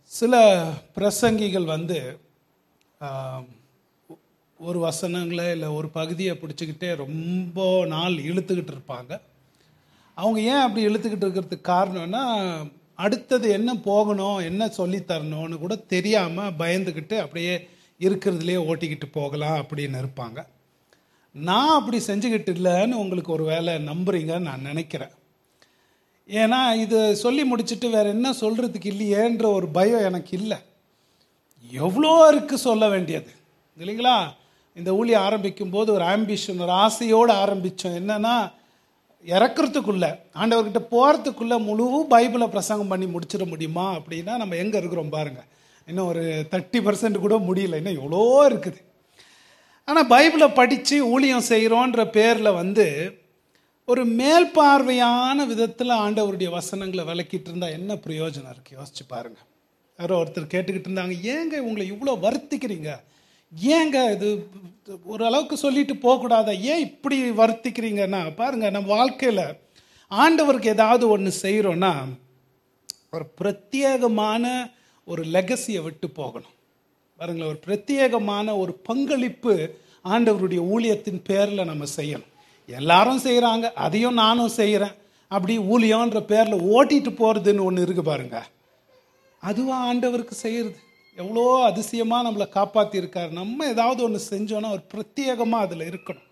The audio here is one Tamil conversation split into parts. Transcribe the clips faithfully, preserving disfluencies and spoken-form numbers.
சில பிரசங்கிகள் வந்து ஆஹ், ஒரு வசனங்களை இல்லை ஒரு பகுதியை பிடிச்சிக்கிட்டே ரொம்ப நாள் இழுத்துக்கிட்டு இருப்பாங்க. அவங்க ஏன் அப்படி இழுத்துக்கிட்டு இருக்கிறதுக்கு காரணம்னா, அடுத்தது என்ன போகணும், என்ன சொல்லித் தரணும்னு கூட தெரியாமல் பயந்துக்கிட்டு அப்படியே இருக்கிறதுலே ஓட்டிக்கிட்டு போகலாம் அப்படின்னு இருப்பாங்க. நான் அப்படி செஞ்சுக்கிட்டு இல்லைன்னு உங்களுக்கு ஒரு வேளை நம்புறீங்கன்னு நான் நினைக்கிறேன். ஏன்னா இது சொல்லி முடிச்சுட்டு வேற என்ன சொல்றதுக்கு இல்லையேன்ற ஒரு பயம் எனக்கு இல்லை. எவ்வளோ இருக்கு சொல்ல வேண்டியது இல்லைங்களா? இந்த ஊழியம் ஆரம்பிக்கும் போது ஒரு ஆம்பிஷன், ஒரு ஆசையோடு ஆரம்பித்தோம். என்னன்னா, இறக்குறதுக்குள்ள ஆண்டவர்கிட்ட போகிறதுக்குள்ள முழு பைபிளை பிரசங்கம் பண்ணி முடிச்சிட முடியுமா அப்படின்னா நம்ம எங்கே இருக்கிறோம் பாருங்க. இன்னும் ஒரு தேர்ட்டி பர்சன்ட் கூட முடியல, இன்னும் எவ்வளோ இருக்குது. ஆனால் பைபிளை படித்து ஊழியம் செய்கிறோன்ற பேரில் வந்து ஒரு மேல் பார்வையான விதத்தில் ஆண்டவருடைய வசனங்களை விளக்கிட்டு இருந்தா என்ன பிரயோஜனம் இருக்கு? யோசிச்சு பாருங்க. யாரோ ஒருத்தர் கேட்டுக்கிட்டு இருந்தாங்க, ஏங்க உங்களை இவ்வளோ வருத்திக்கிறீங்க, ஏங்க இது ஓரளவுக்கு சொல்லிட்டு போகக்கூடாதா, ஏன் இப்படி வருத்திக்கிறீங்கன்னா பாருங்க, நம்ம வாழ்க்கையில் ஆண்டவருக்கு ஏதாவது ஒன்று செய்கிறோன்னா ஒரு பிரத்யேகமான ஒரு லெகசியை விட்டு போகணும் பாருங்களேன். ஒரு பிரத்யேகமான ஒரு பங்களிப்பு ஆண்டவருடைய ஊழியத்தின் பேரில் நம்ம செய்யணும். எல்லாரும் செய்கிறாங்க, அதையும் நானும் செய்கிறேன், அப்படி ஊழியன்ற பேரில் ஓட்டிட்டு போகிறதுன்னு ஒன்று இருக்கு பாருங்க. அதுவா ஆண்டவருக்கு செய்கிறது? எவ்வளோ அதிசயமாக நம்மளை காப்பாற்றிருக்காரு. நம்ம ஏதாவது ஒன்று செஞ்சோன்னா ஒரு பிரத்யேகமாக அதில் இருக்கணும்.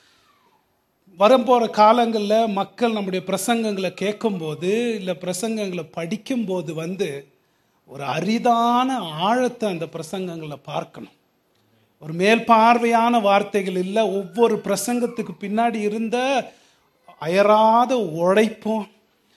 வரப்போகிற காலங்களில் மக்கள் நம்முடைய பிரசங்கங்களை கேட்கும்போது இல்லை பிரசங்கங்களை படிக்கும்போது வந்து ஒரு அரிதான ஆழத்தை அந்த பிரசங்கங்களை பார்க்கணும். ஒரு மேல் பார்வையான வார்த்தைகள் இல்லை, ஒவ்வொரு பிரசங்கத்துக்கு பின்னாடி இருந்த அயராத உழைப்பும்,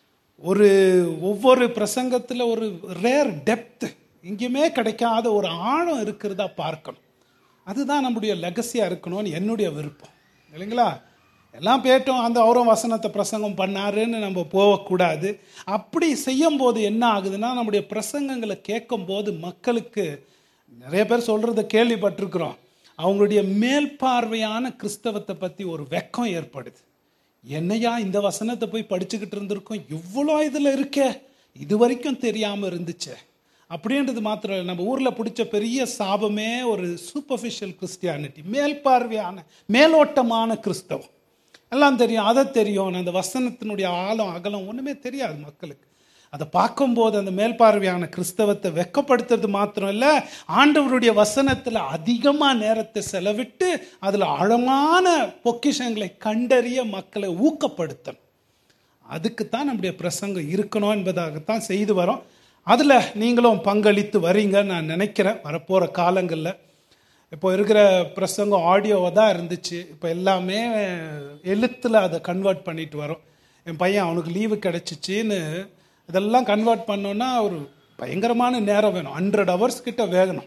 ஒரு ஒவ்வொரு பிரசங்கத்தில் ஒரு ரேர் டெப்த், எங்கேயுமே கிடைக்காத ஒரு ஆழம் இருக்கிறதா பார்க்கணும். அதுதான் நம்முடைய லெகசியாக இருக்கணும்னு என்னுடைய விருப்பம் இல்லைங்களா? எல்லாம் பேட்டோம், அந்த அவரும் வசனத்தை பிரசங்கம் பண்ணாருன்னு நம்ம போகக்கூடாது. அப்படி செய்யும் போது என்ன ஆகுதுன்னா, நம்முடைய பிரசங்கங்களை கேட்கும் போது மக்களுக்கு நிறைய பேர் சொல்கிறத கேள்விப்பட்டிருக்கிறோம், அவங்களுடைய மேல் பார்வையான கிறிஸ்தவத்தை பற்றி ஒரு வெக்கம் ஏற்படுது. என்னையா இந்த வசனத்தை போய் படிச்சுக்கிட்டு இருந்திருக்கோம், இவ்வளோ இதில் இருக்கே, இது வரைக்கும் தெரியாமல் இருந்துச்சு அப்படின்றது மாத்திரம் இல்லை. நம்ம ஊரில் பிடிச்ச பெரிய சாபமே ஒரு சூப்பர்ஃபிஷியல் கிறிஸ்டியானிட்டி, மேல் பார்வையான மேலோட்டமான கிறிஸ்தவம். எல்லாம் தெரியும், அதை தெரியும், அந்த வசனத்தினுடைய ஆழம் அகலம் ஒன்றுமே தெரியாது மக்களுக்கு. அதை பார்க்கும்போது அந்த மேல்பார்வையான கிறிஸ்தவத்தை வெக்கப்படுத்துறது மாத்திரம் இல்லை, ஆண்டவருடைய வசனத்தில் அதிகமாக நேரத்தை செலவிட்டு அதில் ஆழமான பொக்கிஷங்களை கண்டறிய மக்களை ஊக்கப்படுத்தணும். அதுக்குத்தான் நம்முடைய பிரசங்கம் இருக்கணும் என்பதாகத்தான் செய்து வரோம். அதில் நீங்களும் பங்களித்து வரீங்கன்னு நான் நினைக்கிறேன். வரப்போகிற காலங்களில் இப்போ இருக்கிற பிரசங்கம் ஆடியோவாக தான் இருந்துச்சு, இப்போ எல்லாமே எழுத்தில் அதை கன்வெர்ட் பண்ணிட்டு வரோம். என் பையன் அவனுக்கு லீவு கிடச்சிச்சின்னு இதெல்லாம் கன்வெர்ட் பண்ணோன்னா ஒரு பயங்கரமான நேரம் வேணும், ஹண்ட்ரட் ஹவர்ஸ் கிட்ட வேகணும்.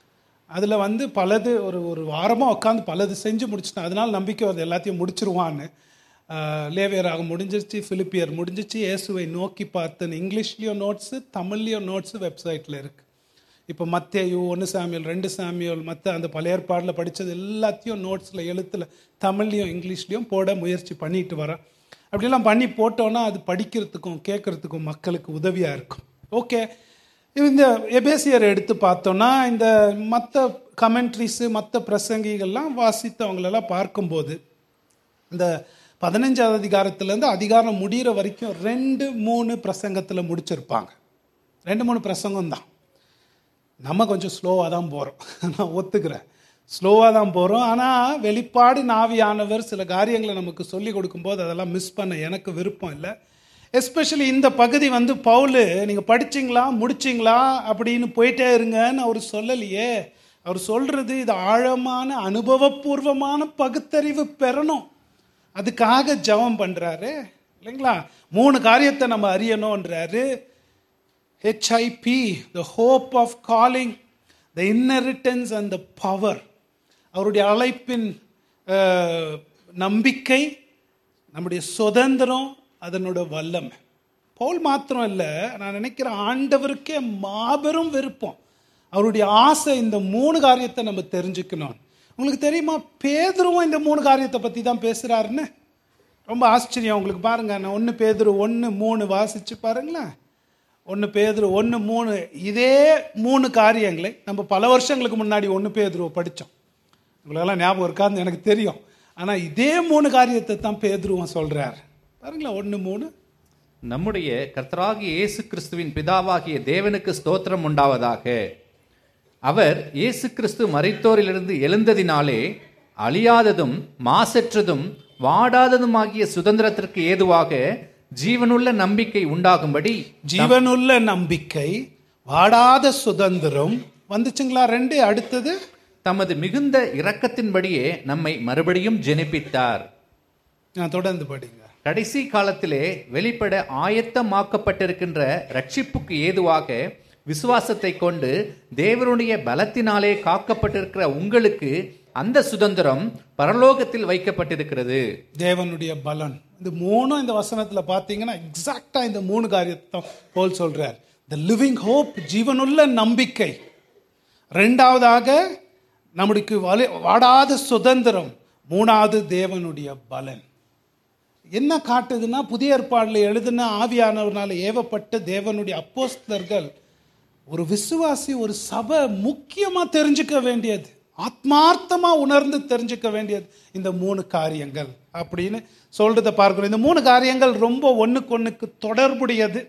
அதில் வந்து பலது ஒரு ஒரு வாரமாக உட்காந்து பலது செஞ்சு முடிச்சுட்டேன். அதனால் நம்பிக்கை வருது எல்லாத்தையும் முடிச்சிருவான்னு. லேவியராக முடிஞ்சிருச்சு, பிலிப்பியர் முடிஞ்சிச்சு, இயேசுவை நோக்கி பார்த்துன்னு இங்கிலீஷ்லேயும் நோட்ஸு, தமிழ்லேயும் நோட்ஸு வெப்சைட்டில் இருக்குது. இப்போ மத்தேயு, ஒன்று சாமியல், ரெண்டு சாமியல், மற்ற அந்த பழைய ஏற்பாடில் படித்தது எல்லாத்தையும் நோட்ஸில் எழுத்தில் தமிழ்லையும் இங்கிலீஷ்லேயும் போட முயற்சி பண்ணிட்டு வரேன். அப்படிலாம் பண்ணி போட்டோன்னா அது படிக்கிறதுக்கும் கேட்குறதுக்கும் மக்களுக்கு உதவியாக இருக்கும். ஓகே, இந்த எபேசியர் எடுத்து பார்த்தோன்னா இந்த மற்ற கமெண்ட்ரிஸு மற்ற பிரசங்கிகள்லாம் வாசித்தவங்களெல்லாம் பார்க்கும்போது இந்த பதினஞ்சாவது அதிகாரத்துலேருந்து அதிகாரம் முடிகிற வரைக்கும் ரெண்டு மூணு பிரசங்கத்தில் முடிச்சிருப்பாங்க. ரெண்டு மூணு பிரசங்கம் தான். நம்ம கொஞ்சம் ஸ்லோவாக தான் போகிறோம், நான் ஒத்துக்கிறேன், ஸ்லோவாக தான் போகிறோம். ஆனால் வெளிப்பாடு நாவியானவர் சில காரியங்களை நமக்கு சொல்லி கொடுக்கும்போது அதெல்லாம் மிஸ் பண்ண எனக்கு விருப்பம் இல்லை. எஸ்பெஷலி இந்த பகுதி வந்து பவுல் நீங்கள் படிச்சிங்களா முடிச்சிங்களா அப்படின்னு போயிட்டே இருங்கன்னு அவர் சொல்லலையே. அவர் சொல்கிறது இது ஆழமான அனுபவபூர்வமான பகுத்தறிவு பெறணும், அதுக்காக ஜெபம் பண்ணுறாரு இல்லைங்களா? மூணு காரியத்தை நம்ம அறியணுன்றாரு. H I P, the hope of calling, the inheritance and the power. அவருடைய அழைப்பின் நம்பிக்கை, நம்முடைய சுதந்திரம், அதனோட வல்லமை. பவுல் மாத்திரம் இல்லை, நான் நினைக்கிறேன் ஆண்டவருக்கே மாபெரும் விருப்பம், அவருடைய ஆசை இந்த மூணு காரியத்தை நம்ம தெரிஞ்சுக்கணும். உங்களுக்கு தெரியுமா, பேதுருவும் இந்த மூணு காரியத்தை பற்றி தான் பேசுகிறாருன்னு. ரொம்ப ஆச்சரியம் உங்களுக்கு பாருங்க. நான் ஒன்று பேதுரு ஒன்று மூணு வாசிச்சு பாருங்களேன். ஒன்று பேதுரு ஒன்று மூணு, இதே மூணு காரியங்களை நம்ம பல வருஷங்களுக்கு முன்னாடி ஒன்று பேதுருவை படித்தோம். உங்களுக்கெல்லாம் ஞாபகம் இருக்காதுன்னு எனக்கு தெரியும். ஆனால் இதே மூணு காரியத்தை தான் பேதுருவும் சொல்கிறார். பாருங்களேன், ஒன்று மூணு. நம்முடைய கர்த்தராகிய இயேசு கிறிஸ்துவின் பிதாவாகிய தேவனுக்கு ஸ்தோத்திரம் உண்டாவதாக. அவர் இயேசு கிறிஸ்து மரித்தோரிலிருந்து எழுந்ததினாலே அழியாததும் மாசற்றதும் வாடாததுமாகிய சுதந்திரத்திற்கு ஏதுவாக ஜீவனுள்ள நம்பிக்கை உண்டாகும்படி. ஜீவனுள்ள நம்பிக்கை, வாடாத சுதந்திரம் வந்துச்சுங்களா? ரெண்டு. அடுத்தது, தமது மிகுந்த இரக்கத்தின்படியே நம்மை மறுபடியும் ஜெனிப்பித்தார். நான் தொடர்ந்து படிங்க. கடைசி காலத்திலே வெளிப்பட ஆயத்தமாக்கப்பட்டிருக்கின்ற ரட்சிப்புக்கு ஏதுவாக விசுவாசத்தை கொண்டு தேவனுடைய பலத்தினாலே காக்கப்பட்டிருக்கிற உங்களுக்கு அந்த சுதந்திரம் பரலோகத்தில் வைக்கப்பட்டிருக்கிறது. தேவனுடைய பலன். இந்த மூணும் இந்த வசனத்துல பாத்தீங்கன்னா எக்ஸாக்டா இந்த மூணு காரியத்தை போல் சொல்றார். தி லிவிங் ஹோப், ஜீவனுள்ள நம்பிக்கை. ரெண்டாவதாக நம்முடைய வாடாத சுதந்திரம். மூணாவது தேவனுடைய பலன். என்ன காட்டுதுன்னா, புதிய ஏற்பாடுல எழுதின ஆவியானவர்னால ஏவப்பட்ட தேவனுடைய அப்போஸ்தலர்கள், ஒரு விசுவாசி, ஒரு சபை முக்கியமா தெரிஞ்சுக்க வேண்டியது, ஆத்மார்த்தமா உணர்ந்து தெரிஞ்சுக்க வேண்டியது இந்த மூணு காரியங்கள் அப்படின்னு சொல்றதை பார்க்கிறோம். இந்த மூணு காரியங்கள் ரொம்ப ஒண்ணுக்கு ஒண்ணுக்கு தொடர்புடையது.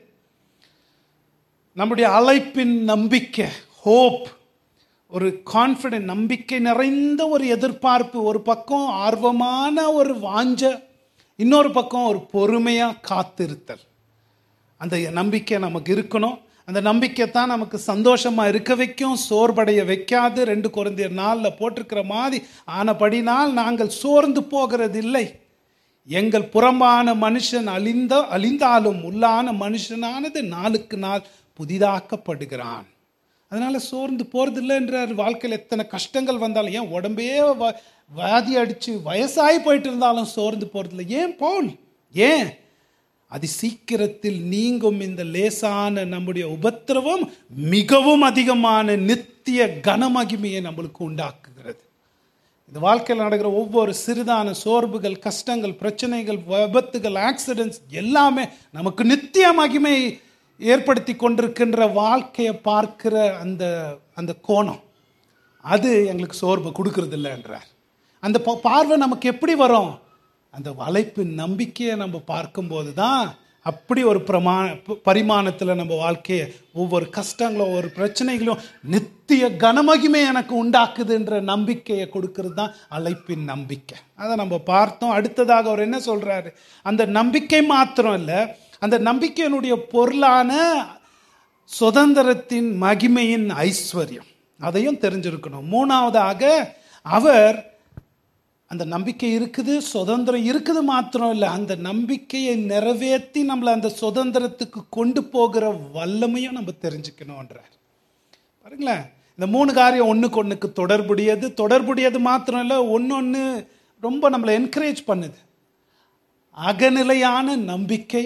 நம்முடைய அழைப்பின் நம்பிக்கை, ஹோப், ஒரு கான்ஃபிடென்ட், நம்பிக்கை நிறைந்த ஒரு எதிர்பார்ப்பு. ஒரு பக்கம் ஆர்வமான ஒரு வாஞ்ச, இன்னொரு பக்கம் ஒரு பொறுமையா காத்திருத்தல். அந்த நம்பிக்கை நமக்கு இருக்கணும். அந்த நம்பிக்கை தான் நமக்கு சந்தோஷமா இருக்க வைக்கும், சோர்வடைய வைக்காது. ரெண்டு கொரிந்தியர் நாளில் போட்டிருக்கிற மாதிரி, ஆனபடினால் நாங்கள் சோர்ந்து போகிறது இல்லை. எங்கள் புறம்பான மனுஷன் அழிந்த அழிந்தாலும் உள்ளான மனுஷனானது நாளுக்கு நாள் புதிதாக்கப்படுகிறான். அதனால சோர்ந்து போறது இல்லைன்றார். வாழ்க்கையில் எத்தனை கஷ்டங்கள் வந்தாலும், ஏன் உடம்பே வியாதி அடிச்சு வயசாகி போயிட்டு இருந்தாலும் சோர்ந்து போறது இல்லை. ஏன் பவுல்? ஏன்? அது சீக்கிரத்தில் நீங்கும் இந்த லேசான நம்முடைய உபத்திரவம் மிகவும் அதிகமான நித்திய கனமகிமையை நம்மளுக்கு உண்டாக்குகிறது. இந்த வாழ்க்கையில் நடக்கிற ஒவ்வொரு சிறிதான சோர்வுகள், கஷ்டங்கள், பிரச்சனைகள், விபத்துகள், ஆக்சிடென்ட்ஸ் எல்லாமே நமக்கு நித்திய மகிமை ஏற்படுத்தி கொண்டிருக்கின்ற வாழ்க்கையை பார்க்கிற அந்த அந்த கோணம், அது எங்களுக்கு சோர்வு கொடுக்கறது இல்லைன்றார். அந்த பார்வை நமக்கு எப்படி வரும்? அந்த அழைப்பின் நம்பிக்கையை நம்ம பார்க்கும்போது தான் அப்படி ஒரு பிரமா பரிமாணத்தில் நம்ம வாழ்க்கையை, ஒவ்வொரு கஷ்டங்களும் ஒவ்வொரு பிரச்சனைகளும் நித்திய கனமகிமை எனக்கு உண்டாக்குதுன்ற நம்பிக்கையை கொடுக்கறது தான் அழைப்பின் நம்பிக்கை. அதை நம்ம பார்த்தோம். அடுத்ததாக அவர் என்ன சொல்றாரு? அந்த நம்பிக்கை மாத்திரம் இல்லை, அந்த நம்பிக்கையினுடைய பொருளான சுதந்திரத்தின் மகிமையின் ஐஸ்வர்யம், அதையும் தெரிஞ்சிருக்கணும். மூணாவதாக அவர் அந்த நம்பிக்கை இருக்குது, சுதந்திரம் இருக்குது மாத்திரம் இல்லை, அந்த நம்பிக்கையை நிறைவேற்றி நம்மளை அந்த சுதந்திரத்துக்கு கொண்டு போகிற வல்லமையும் நம்ம தெரிஞ்சுக்கணும்ன்றார். பாருங்களேன், இந்த மூணு காரியம் ஒன்றுக்கு ஒன்றுக்கு தொடர்புடையது. தொடர்புடையது மாத்திரம் இல்லை, ஒன்று ஒன்று ரொம்ப நம்மளை என்கரேஜ் பண்ணுது. அகநிலையான நம்பிக்கை,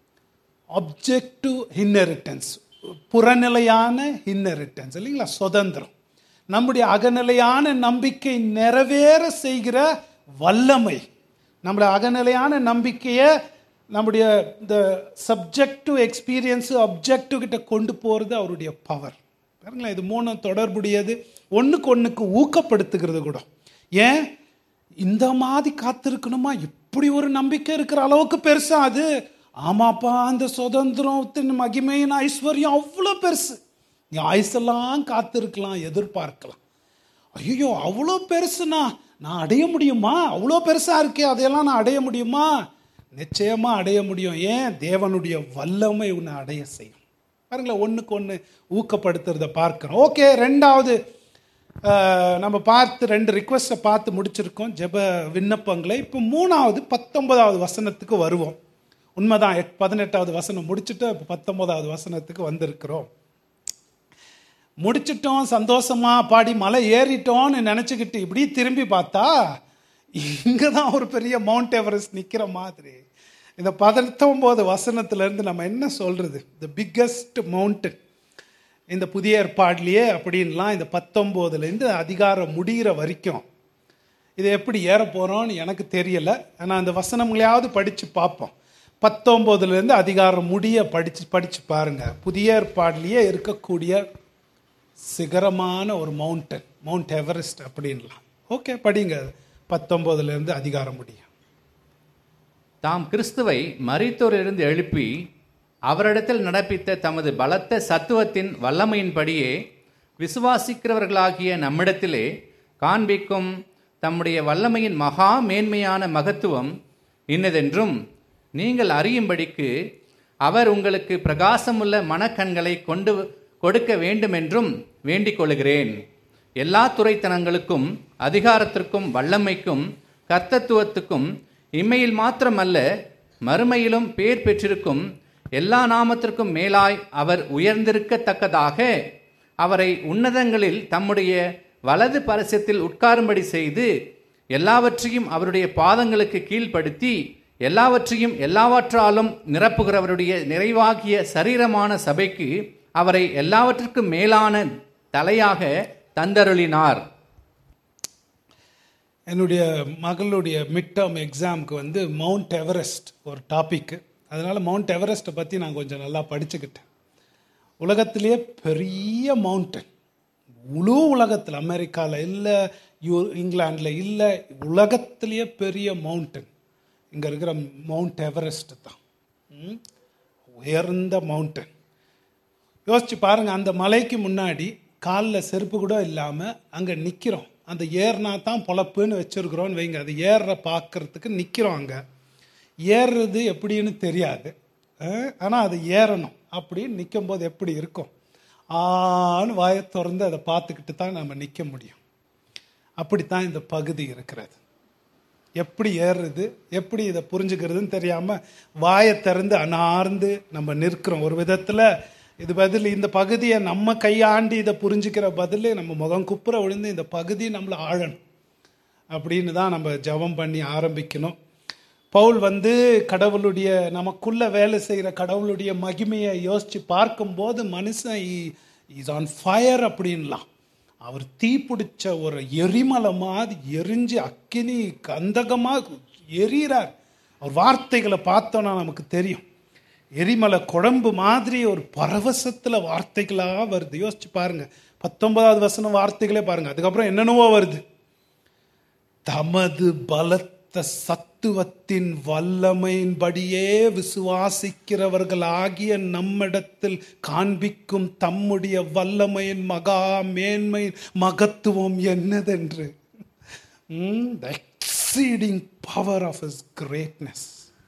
ஆப்ஜெக்டிவ் இன்ஹெரிட்டன்ஸ், புறநிலையான இன்ஹெரிட்டன்ஸ் இல்லைங்களா, சுதந்திரம். நம்முடைய அகநிலையான நம்பிக்கை நிறைவேற செய்கிற வல்லமை, நம்முடைய அகநிலையான நம்பிக்கையை நம்முடைய இந்த சப்ஜெக்டிவ் எக்ஸ்பீரியன்ஸு அப்ஜெக்டிவ் கிட்ட கொண்டு போகிறது அவருடைய பவர். பாருங்களேன், இது மூணும் தொடர்புடையது, ஒன்றுக்கு ஒன்றுக்கு ஊக்கப்படுத்துகிறது கூட. ஏன் இந்த மாதிரி காத்திருக்கணுமா? இப்படி ஒரு நம்பிக்கை இருக்கிற அளவுக்கு பெருசா அது? ஆமாப்பா, அந்த சுதந்திரத்தின் மகிமையின் ஐஸ்வர்யம் அவ்வளோ பெருசு. நீ ஆயுசெல்லாம் காத்திருக்கலாம், எதிர்பார்க்கலாம். ஐயோ அவ்வளோ பெருசுனா நான் அடைய முடியுமா? அவ்வளோ பெருசா இருக்கே, அதையெல்லாம் நான் அடைய முடியுமா? நிச்சயமா அடைய முடியும். ஏன்? தேவனுடைய வல்லமை உன்னை அடைய செய்யும். பாருங்களேன், ஒன்றுக்கு ஒன்று ஊக்கப்படுத்துறத பார்க்கிறோம். ஓகே, ரெண்டாவது நம்ம பார்த்து ரெண்டு ரிக்வெஸ்ட்டை பார்த்து முடிச்சிருக்கோம், ஜெப விண்ணப்பங்களை. இப்போ மூணாவது பத்தொன்பதாவது வசனத்துக்கு வருவோம். உண்மைதான், பதினெட்டாவது வசனம் முடிச்சுட்டு இப்போ பத்தொன்பதாவது வசனத்துக்கு வந்திருக்கிறோம். முடிச்சிட்டோம், சந்தோஷமா பாடி மலை ஏறிட்டோம்னு நினச்சிக்கிட்டு இப்படி திரும்பி பார்த்தா இங்கே தான் ஒரு பெரிய மவுண்ட் எவரெஸ்ட் நிற்கிற மாதிரி. இந்த பத்தொன்பது வசனத்திலேருந்து நம்ம என்ன சொல்கிறது? த பிக்கஸ்ட் மவுண்டன் இந்த புதிய ஏற்பாட்லேயே அப்படின்லாம் இந்த பத்தொம்போதுலேருந்து அதிகாரம் முடிகிற வரைக்கும் இதை எப்படி ஏற போகிறோன்னு எனக்கு தெரியலை. ஆனால் அந்த வசனங்களையாவது படித்து பார்ப்போம். பத்தொம்போதுலேருந்து அதிகாரம் முடிய படித்து படித்து பாருங்கள். புதிய ஏற்பாடுலேயே இருக்கக்கூடிய சிகரமான ஒரு மவுண்டன், மவுண்ட் எவரெஸ்ட் அப்படின்லாம். ஓகே, படிங்க பத்தொம்போதுலேருந்து அதிகாரம் முடிய. தாம் கிறிஸ்துவை மரித்தோரிலிருந்து எழுப்பி அவரிடத்தில் நடப்பித்த தமது பலத்த சத்துவத்தின் வல்லமையின்படியே விசுவாசிக்கிறவர்களாகிய நம்மிடத்திலே காண்பிக்கும் தம்முடைய வல்லமையின் மகா மேன்மையான மகத்துவம் இன்னதென்றும் நீங்கள் அறியும்படிக்கு அவர் உங்களுக்கு பிரகாசமுள்ள மனக்கண்களை கொண்டு கொடுக்க வேண்டுமென்றும் வேண்டிக் கொள்கிறேன். எல்லா துரைத்தனங்களுக்கும் அதிகாரத்திற்கும் வல்லமைக்கும் கர்த்தத்துவத்துக்கும் இம்மையில் மாத்திரமல்ல மறுமையிலும் பேர் பெற்றிருக்கும் எல்லா நாமத்திற்கும் மேலாய் அவர் உயர்ந்திருக்கத்தக்கதாக அவரை உன்னதங்களில் தம்முடைய வலது பரிசத்தில் உட்காரும்படி செய்து எல்லாவற்றையும் அவருடைய பாதங்களுக்கு கீழ்ப்படுத்தி எல்லாவற்றையும் எல்லாவற்றாலும் நிரப்புகிறவருடைய நிறைவாகிய சரீரமான சபைக்கு அவரை எல்லாவற்றிற்கும் மேலான தலையாக தந்தருளினார். என்னுடைய மகளுடைய மிட் டேர்ம் எக்ஸாமுக்கு வந்து மவுண்ட் எவரெஸ்ட் ஒரு டாபிக். அதனால் மவுண்ட் எவரெஸ்ட்டை பற்றி நான் கொஞ்சம் நல்லா படிச்சுக்கிட்டேன். உலகத்திலேயே பெரிய மவுண்டன், முழு உலகத்தில், அமெரிக்காவில் இல்லை, யூ இங்கிலாண்டில் இல்லை, உலகத்திலேயே பெரிய மவுண்டன் இங்கே இருக்கிற மவுண்ட் எவரெஸ்ட் தான். உயர்ந்த மவுண்டன். யோசிச்சு பாருங்கள், அந்த மலைக்கு முன்னாடி காலில் செருப்பு கூட இல்லாமல் அங்கே நிற்கிறோம். அந்த ஏறினா தான் பொழப்புன்னு வச்சுருக்குறோன்னு வைங்க. அது ஏற பார்க்கறதுக்கு நிற்கிறோம். அங்கே ஏறுறது எப்படின்னு தெரியாது, ஆனால் அது ஏறணும். அப்படின்னு நிற்கும் போது எப்படி இருக்கும்? ஆன்னு வாயை திறந்து அதை பார்த்துக்கிட்டு தான் நம்ம நிற்க முடியும். அப்படித்தான் இந்த பகுதி இருக்கிறது. எப்படி ஏறுறது, எப்படி இதை புரிஞ்சுக்கிறதுன்னு தெரியாமல் வாயை திறந்து அனார்ந்து நம்ம நிற்கிறோம். ஒரு விதத்தில் இது பதில் இந்த பகுதியை நம்ம கையாண்டி இதை புரிஞ்சுக்கிற பதில் நம்ம முகம் குப்புற விழுந்து இந்த பகுதி நம்மளை ஆழணும் அப்படின்னு தான் நம்ம ஜெபம் பண்ணி ஆரம்பிக்கணும். பவுல் வந்து கடவுளுடைய நமக்குள்ள வேலை செய்கிற கடவுளுடைய மகிமையை யோசித்து பார்க்கும்போது மனுஷன் இஸ் ஆன் ஃபயர் அப்படின்லாம். அவர் தீ பிடிச்ச ஒரு எரிமலை மாதிரி எரிஞ்சு அக்கினி கந்தகமாக எரிகிறார். அவர் வார்த்தைகளை பார்த்தோன்னா நமக்கு தெரியும். எரிமலை குழம்பு மாதிரி ஒரு பரவசத்தில் வார்த்தைகளாக வருது. யோசிச்சு பாருங்க, பத்தொன்பதாவது வசனம் வார்த்தைகளே பாருங்க. அதுக்கப்புறம் என்னென்னவோ வருது. தமது பலத்த சத்துவத்தின் வல்லமையின்படியே விசுவாசிக்கிறவர்களாகிய நம்மிடத்தில் காண்பிக்கும் தம்முடைய வல்லமையின் மகா மேன்மை மகத்துவம் என்னதென்று. The exceeding power of his greatness.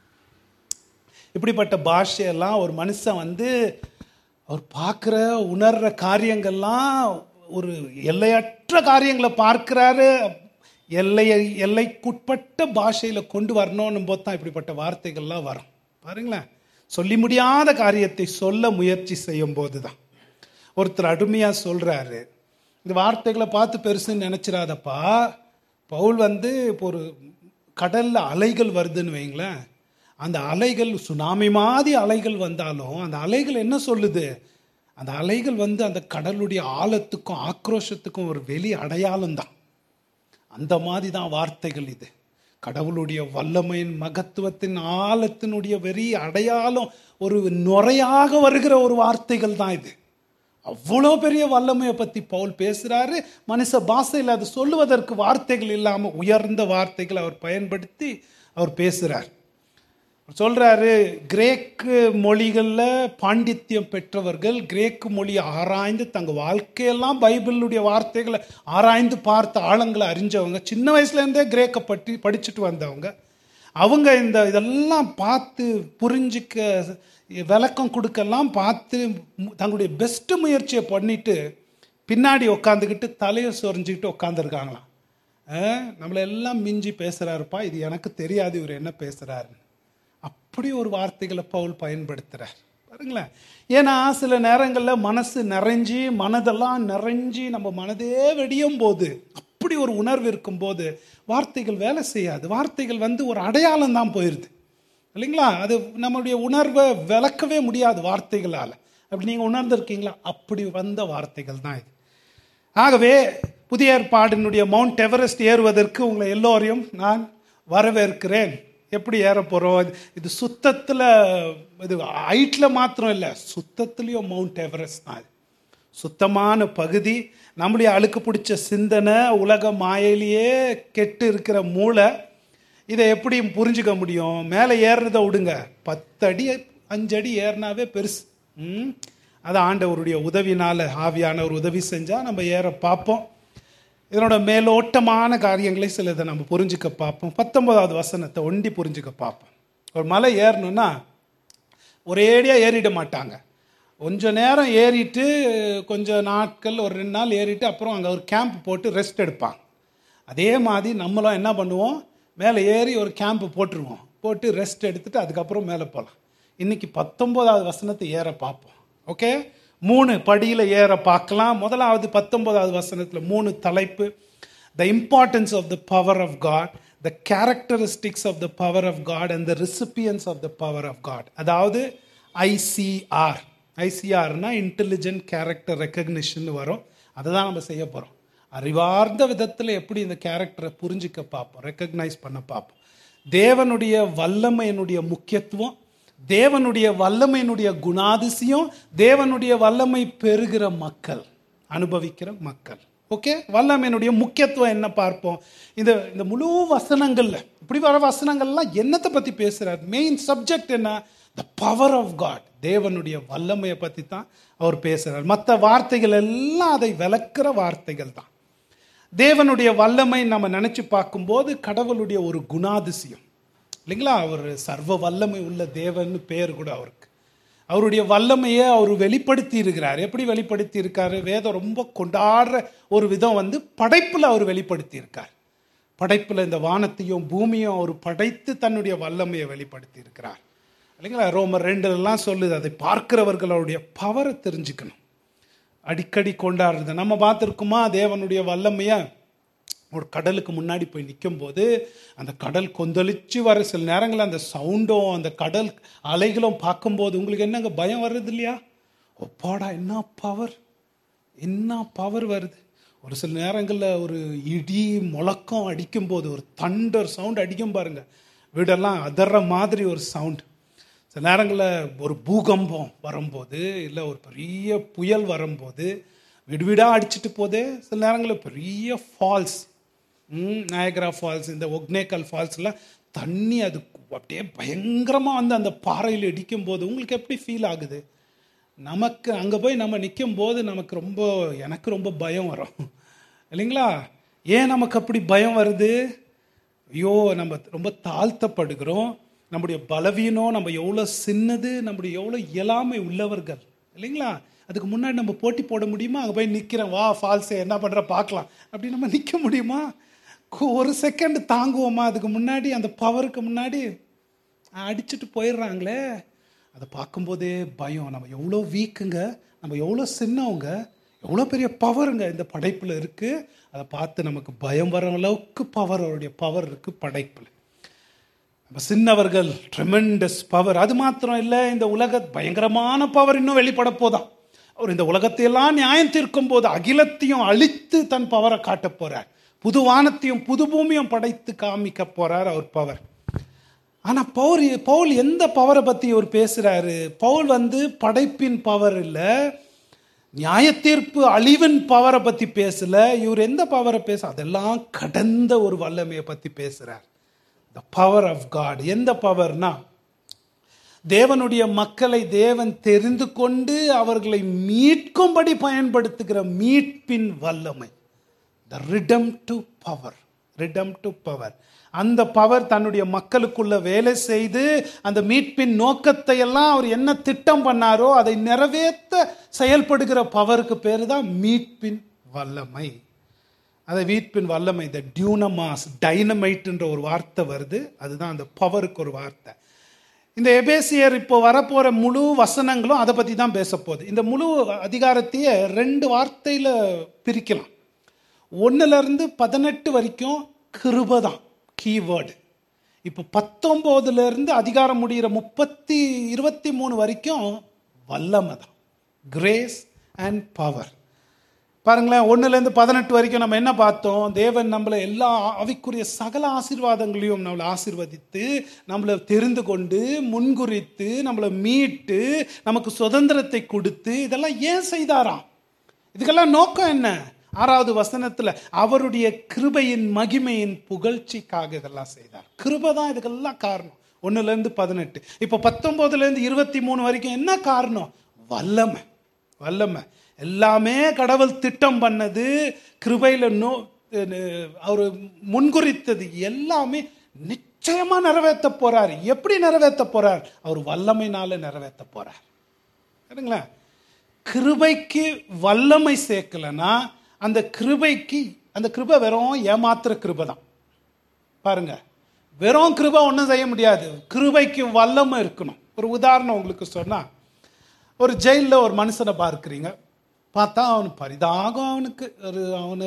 இப்படிப்பட்ட பாஷையெல்லாம் ஒரு மனுஷன் வந்து அவர் பார்க்குற உணர்ற காரியங்கள்லாம் ஒரு எல்லையற்ற காரியங்களை பார்க்குறாரு. எல்லையை எல்லைக்குட்பட்ட பாஷையில் கொண்டு வரணும்னு போது தான் இப்படிப்பட்ட வார்த்தைகள்லாம் வரும். பாருங்களேன், சொல்லி முடியாத காரியத்தை சொல்ல முயற்சி செய்யும் போது தான். ஒருத்தர் அருமையாக சொல்கிறாரு, இந்த வார்த்தைகளை பார்த்து பெருசுன்னு நினச்சிடாதப்பா. பவுல் வந்து இப்போ ஒரு கடலில் அலைகள் வருதுன்னு வைங்களேன். அந்த அலைகள் சுனாமி மாதிரி அலைகள் வந்தாலும் அந்த அலைகள் என்ன சொல்லுது? அந்த அலைகள் வந்து அந்த கடலுடைய ஆழத்துக்கும் ஆக்ரோஷத்துக்கும் ஒரு வெளி அடையாளம் தான். அந்த மாதிரி தான் வார்த்தைகள். இது கடவுளுடைய வல்லமையின் மகத்துவத்தின் ஆழத்தினுடைய வெறி அடையாளம், ஒரு நுரையாக வருகிற ஒரு வார்த்தைகள் தான் இது. அவ்வளோ பெரிய வல்லமையை பற்றி பவுல் பேசுகிறாரு. மனுஷ பாஷையில் அது சொல்லுவதற்கு வார்த்தைகள் இல்லாமல் உயர்ந்த வார்த்தைகள் அவர் பயன்படுத்தி அவர் பேசுகிறார். சொல்கிறாரு, கிரேக்கு மொழிகளில் பாண்டித்யம் பெற்றவர்கள் கிரேக்கு மொழியை ஆராய்ந்து தங்கள் வாழ்க்கையெல்லாம் பைபிளுடைய வார்த்தைகளை ஆராய்ந்து பார்த்த ஆழங்களை அறிஞ்சவங்க, சின்ன வயசுலேருந்தே கிரேக்கை பற்றி படிச்சுட்டு வந்தவங்க. அவங்க இந்த இதெல்லாம் பார்த்து புரிஞ்சிக்க விளக்கம் கொடுக்கலாம் பார்த்து தங்களுடைய பெஸ்ட் முயற்சியை பண்ணிட்டு பின்னாடி உட்காந்துக்கிட்டு தலையை சொரிஞ்சிக்கிட்டு உட்காந்துருக்காங்களாம். நம்மளெல்லாம் மிஞ்சி பேசுகிறாருப்பா, இது எனக்கு தெரியாது இவர் என்ன பேசுகிறாருன்னு. அப்படி ஒரு வார்த்தைகளை பவுல் பயன்படுத்துகிறார் பாருங்களேன். ஏன்னா சில நேரங்களில் மனசு நிறைஞ்சி மனதெல்லாம் நிறைஞ்சி நம்ம மனதே வெடியும் போது, அப்படி ஒரு உணர்வு இருக்கும்போது வார்த்தைகள் வேலை செய்யாது. வார்த்தைகள் வந்து ஒரு அடையாளம் தான் போயிடுது இல்லைங்களா? அது நம்மளுடைய உணர்வை விளக்கவே முடியாது வார்த்தைகளால். அப்படி நீங்கள் உணர்ந்திருக்கீங்களா? அப்படி வந்த வார்த்தைகள் தான் இது. ஆகவே புதிய ஏற்பாடினுடைய மவுண்ட் எவரெஸ்ட் ஏறுவதற்கு உங்களை எல்லோரையும் நான் வரவேற்கிறேன். எப்படி ஏற போகிறோம்? இது சுத்தத்தில், இது ஹைட்டில் மாத்திரம் இல்லை, சுத்தத்துலேயும் மவுண்ட் எவரெஸ்ட் தான். சுத்தமான பகுதி. நம்முடைய அழுக்கு பிடிச்ச சிந்தனை, உலக மாயிலேயே கெட்டு இருக்கிற மூளை, இதை எப்படி புரிஞ்சுக்க முடியும்? மேலே ஏறுறதை விடுங்க, பத்து அடி அஞ்சு அடி ஏறினாவே பெருசு. ம் அது ஆண்டவருடைய உதவினால், ஆவியானவர் உதவி செஞ்சால் நம்ம ஏற பார்ப்போம். இதனோட மேலோட்டமான காரியங்களை சிலதை நம்ம புரிஞ்சுக்க பார்ப்போம். பத்தொன்பதாவது வசனத்தை ஒண்டி புரிஞ்சுக்க பார்ப்போம். ஒரு மலை ஏறணும்னா ஒரேடியாக ஏறிட மாட்டாங்க. கொஞ்சம் நேரம் ஏறிட்டு, கொஞ்சம் நாட்கள், ஒரு ரெண்டு நாள் ஏறிட்டு அப்புறம் அங்கே ஒரு கேம்ப் போட்டு ரெஸ்ட் எடுப்பாங்க. அதே மாதிரி நம்மளும் என்ன பண்ணுவோம், மேலே ஏறி ஒரு கேம்ப் போட்டுருவோம், போட்டு ரெஸ்ட் எடுத்துட்டு அதுக்கப்புறம் மேலே போகலாம். இன்னைக்கு பத்தொன்பதாவது வசனத்தை ஏற பார்ப்போம். ஓகே, மூணு படியில் ஏற பார்க்கலாம். முதலாவது பத்தொன்பதாவது வசனத்தில் மூணு தலைப்பு: the importance of the power of God, the characteristics of the power of God and the recipients of the power of God. அதாவது ஐசிஆர். ஐசிஆர்னா இன்டெலிஜென்ட் கேரக்டர் ரெக்கக்னிஷன் வரும். அதை தான் நம்ம செய்ய போகிறோம். அறிவார்ந்த விதத்தில் எப்படி இந்த கேரக்டரை புரிஞ்சிக்க பார்ப்போம், ரெக்கக்னைஸ் பண்ண பார்ப்போம். தேவனுடைய வல்லமையினுடைய முக்கியத்துவம், தேவனுடைய வல்லமையினுடைய குணாதிசயம், தேவனுடைய வல்லமை பெறுகிற மக்கள், அனுபவிக்கிற மக்கள். ஓகே, வல்லமையினுடைய முக்கியத்துவம் என்ன பார்ப்போம். இந்த இந்த முழு வசனங்கள்ல இப்படி வர வசனங்கள்லாம் என்னத்தை பற்றி பேசுகிறார்? மெயின் சப்ஜெக்ட் என்ன? த பவர் ஆஃப் காட், தேவனுடைய வல்லமையை பற்றி தான் அவர் பேசுகிறார். மற்ற வார்த்தைகள் எல்லாம் அதை விளக்குற வார்த்தைகள் தான். தேவனுடைய வல்லமை நம்ம நினச்சி பார்க்கும்போது கடவுளுடைய ஒரு குணாதிசயம் இல்லைங்களா? அவர் சர்வ வல்லமை உள்ள தேவன் பேர் கூட அவருக்கு. அவருடைய வல்லமையை அவர் வெளிப்படுத்தி இருக்கிறார். எப்படி வெளிப்படுத்தி இருக்காரு? வேதம் ரொம்ப கொண்டாடுற ஒரு விதம் வந்து படைப்பில் அவர் வெளிப்படுத்தி இருக்கார். படைப்பில் இந்த வானத்தையும் பூமியும் அவர் படைத்து தன்னுடைய வல்லமையை வெளிப்படுத்தி இருக்கிறார் இல்லைங்களா? ரோமர் ரெண்டுலாம் சொல்லுது, அதை பார்க்கிறவர்களுடைய பவரை தெரிஞ்சுக்கணும். அடிக்கடி கொண்டாடுறது நம்ம பார்த்துருக்குமா? தேவனுடைய வல்லமையை ஒரு கடலுக்கு முன்னாடி போய் நிற்கும் போது அந்த கடல் கொந்தளிச்சு வர சில நேரங்களில் அந்த சவுண்டும் அந்த கடல் அலைகளும் பார்க்கும்போது உங்களுக்கு என்னங்க பயம் வருது இல்லையா? ஒப்பாடா, என்ன பவர், என்ன பவர் வருது. ஒரு சில நேரங்களில் ஒரு இடி முழக்கம் அடிக்கும்போது, ஒரு தண்டர் சவுண்ட் அடிக்கும் பாருங்க, வீடெல்லாம் அதற மாதிரி ஒரு சவுண்ட். சில நேரங்களில் ஒரு பூகம்பம் வரும்போது, இல்லை ஒரு பெரிய புயல் வரும்போது வீடு வீடாக அடிச்சுட்டு போதே. சில நேரங்களில் பெரிய ஃபால்ஸ், நயகரா ஃபால்ஸ், இந்த ஒக்னேக்கல் ஃபால்ஸ்லாம் தண்ணி அது அப்படியே பயங்கரமாக வந்து அந்த பாறையில் இடிக்கும் போது உங்களுக்கு எப்படி ஃபீல் ஆகுது? நமக்கு அங்கே போய் நம்ம நிற்கும் போது நமக்கு ரொம்ப, எனக்கு ரொம்ப பயம் வரும் இல்லைங்களா? ஏன் நமக்கு அப்படி பயம் வருது? ஐயோ, நம்ம ரொம்ப தாழ்த்தப்படுகிறோம், நம்முடைய பலவீனம், நம்ம எவ்வளோ சின்னது, நம்முடைய எவ்வளோ இயலாமை உள்ளவர்கள் இல்லைங்களா? அதுக்கு முன்னாடி நம்ம போட்டி போட முடியுமா? அங்கே போய் நிற்கிறேன், வா ஃபால்ஸை என்ன பண்ணுற பார்க்கலாம் அப்படி நம்ம நிற்க முடியுமா? ஒரு செகண்ட் தாங்குவோமா? அதுக்கு முன்னாடி அந்த பவருக்கு முன்னாடி அடிச்சுட்டு போயிடுறாங்களே. அதை பார்க்கும்போதே பயம். நம்ம எவ்வளோ வீக்குங்க, நம்ம எவ்வளோ சின்னவங்க, எவ்வளோ பெரிய பவருங்க இந்த படைப்பில் இருக்குது. அதை பார்த்து நமக்கு பயம் வர அளவுக்கு பவர், அவருடைய பவர் இருக்குது படைப்பில். நம்ம சின்னவர்கள், ட்ரெமெண்டஸ் பவர். அது மாத்திரம் இல்லை, இந்த உலக பயங்கரமான பவர் இன்னும் வெளிப்பட போதான். அவர் இந்த உலகத்தையெல்லாம் நியாயம் தீர்க்கும் போது அகிலத்தையும் அழித்து தன் பவரை காட்ட போறார். புது வானத்தையும் புது பூமியும் படைத்து காமிக்க போறார் அவர் பவர். ஆனா பவுல் பவுல் எந்த பவரை பத்தி அவர் பேசுறாரு? பவுல் வந்து படைப்பின் பவர் இல்லை, நியாய தீர்ப்பு அழிவின் பவரை பத்தி பேசல. இவர் எந்த பவரை பேச, அதெல்லாம் கடந்த ஒரு வல்லமையை பத்தி பேசுறார். The power of God. எந்த பவர்னா, தேவனுடைய மக்களை தேவன் தெரிந்து கொண்டு அவர்களை மீட்கும்படி பயன்படுத்துகிற மீட்பின் வல்லமை. The redemptive power. Redemptive power. அந்த பவர் தன்னுடைய மக்களுக்குள்ள வேலை செய்து அந்த மீட்பின் நோக்கத்தை எல்லாம் அவர் என்ன திட்டம் பண்ணாரோ அதை நிறைவேற்ற செயல்படுகிற பவருக்கு பேரு தான் மீட்பின் வல்லமை. அதை மீட்பின் வல்லமை, த டியூனமாஸ், டைனமைட்ன்ற ஒரு வார்த்தை வருது, அதுதான் அந்த பவருக்கு ஒரு வார்த்தை. இந்த எபேசியர் இப்போ வரப்போற முழு வசனங்களும் அதை பற்றி தான் பேச போகுது. இந்த முழு அதிகாரத்தையே ரெண்டு வார்த்தையில் பிரிக்கலாம். ஒன்னுலேருந்து பதினெட்டு வரைக்கும் கிருபை தான் கீவேர்டு. இப்போ பத்தொம்போதுல இருந்து அதிகாரம் முடிகிற முப்பத்தி இருபத்தி மூணு வரைக்கும் வல்லமை தான், கிரேஸ் அண்ட் பவர். பாருங்களேன், ஒன்றுலேருந்து பதினெட்டு வரைக்கும் நம்ம என்ன பார்த்தோம்? தேவன் நம்மளை எல்லா ஆவிக்குரிய சகல ஆசீர்வாதங்களையும் நம்மளை ஆசீர்வதித்து, நம்மளை தெரிந்து கொண்டு, முன்குறித்து, நம்மளை மீட்டு, நமக்கு சுதந்திரத்தை கொடுத்து, இதெல்லாம் ஏன் செய்தாராம்? இதுக்கெல்லாம் நோக்கம் என்ன? ஆறாவது வசனத்தில் அவருடைய கிருபையின் மகிமையின் புகழ்ச்சிக்காக இதெல்லாம் செய்தார். கிருபை தான் இதுக்கெல்லாம் காரணம். ஒன்றுலேருந்து பதினெட்டு, இப்போ பத்தொம்போதுலேருந்து இருபத்தி மூணு வரைக்கும் என்ன காரணம்? வல்லமை. வல்லமை எல்லாமே கடவுள் திட்டம் பண்ணது, கிருபையில் நோ அவர் முன்குறித்தது எல்லாமே நிச்சயமா நிறைவேற்ற போறார். எப்படி நிறைவேற்ற போறார்? அவர் வல்லமைனால நிறைவேற்ற போறார். சரிங்களா? கிருபைக்கு வல்லமை சேர்க்கலன்னா அந்த கிருபைக்கு, அந்த கிருபை வெறும் ஏமாத்துற கிருபை தான். பாருங்க, வெறும் கிருபை ஒன்றும் செய்ய முடியாது. கிருபைக்கு வல்லமை இருக்கணும். ஒரு உதாரணம் உங்களுக்கு சொன்னா, ஒரு ஜெயிலில் ஒரு மனுஷனை பார்க்குறீங்க. பார்த்தா அவனுக்கு பரிதாகம், அவனுக்கு ஒரு அவனு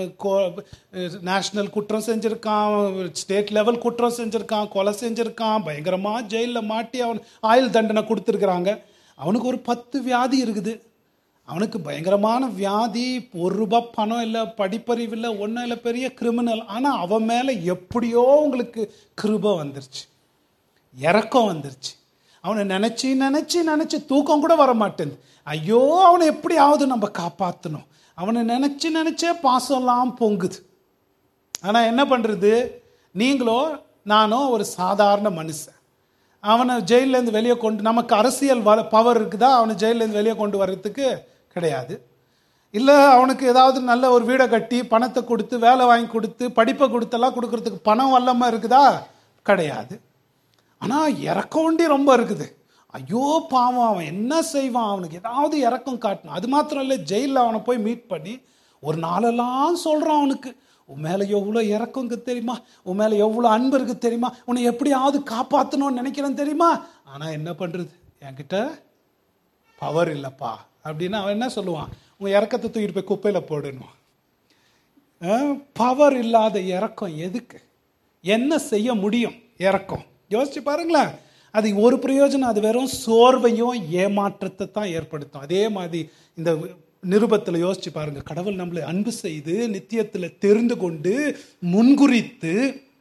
நேஷ்னல் குற்றம் செஞ்சுருக்கான், ஸ்டேட் லெவல் குற்றம் செஞ்சுருக்கான், கொலை செஞ்சுருக்கான், பயங்கரமாக ஜெயிலில் மாட்டி அவன் ஆயுள் தண்டனை கொடுத்துருக்குறாங்க. அவனுக்கு ஒரு பத்து வியாதி இருக்குது. அவனுக்கு பயங்கரமான வியாதி, ஒரு ரூபாய் பணம் இல்லை, படிப்பறிவு இல்லை, ஒன்றும் இல்லை, பெரிய கிரிமினல். ஆனால் அவன் மேலே எப்படியோ உங்களுக்கு கிருபை வந்துருச்சு, இறக்கம் வந்துருச்சு. அவனை நினச்சி நினச்சி நினச்சி தூக்கம் கூட வர மாட்டேங்குது. ஐயோ, அவனை எப்படியாவது நம்ம காப்பாற்றணும், அவனை நினச்சி நினச்சே பாசம்லாம் பொங்குது. ஆனால் என்ன பண்ணுறது? நீங்களோ நானோ ஒரு சாதாரண மனுஷன். அவனை ஜெயிலேருந்து வெளியே கொண்டு, நமக்கு அரசியல் வ பவர் இருக்குதா அவனை ஜெயிலேருந்து வெளியே கொண்டு வர்றதுக்கு? கிடையாது. இல்லை, அவனுக்கு ஏதாவது நல்ல ஒரு வீடை கட்டி பணத்தை கொடுத்து வேலை வாங்கி கொடுத்து படிப்பை கொடுத்தெல்லாம் கொடுக்கறதுக்கு பணம் வல்லமாக இருக்குதா? கிடையாது. ஆனால் இறக்க வேண்டி ரொம்ப இருக்குது. ஐயோ பாவம், அவன் என்ன செய்வான், அவனுக்கு ஏதாவது இறக்கம் காட்டணும். அது மாத்திரம் இல்லை, ஜெயிலில் அவனை போய் மீட் பண்ணி ஒரு நாளெல்லாம் சொல்கிறான், அவனுக்கு உன் மேலே எவ்வளோ இறக்கம் இருக்குது தெரியுமா, உன் மேலே எவ்வளோ அன்பு இருக்குது தெரியுமா, உன்னை எப்படியாவது காப்பாற்றணும்னு நினைக்கிறேன் தெரியுமா. ஆனால் என்ன பண்ணுறது, என்கிட்ட பவர் இல்லைப்பா அப்படின்னா அவன் என்ன சொல்லுவான்? உங்கள் இறக்கத்தை தூக்கிட்டு போய் குப்பையில் போடணும். பவர் இல்லாத இறக்கம் எதுக்கு? என்ன செய்ய முடியும் இறக்கம்? யோசிச்சு பாருங்களேன். அது ஒரு பிரயோஜனம், அது வெறும் சோர்வையும் ஏமாற்றத்தை தான் ஏற்படுத்தும். அதே மாதிரி இந்த நிருபத்தில் யோசிச்சு பாருங்க. கடவுள் நம்மளை அன்பு செய்து நித்தியத்தில் தெரிந்து கொண்டு முன்குறித்து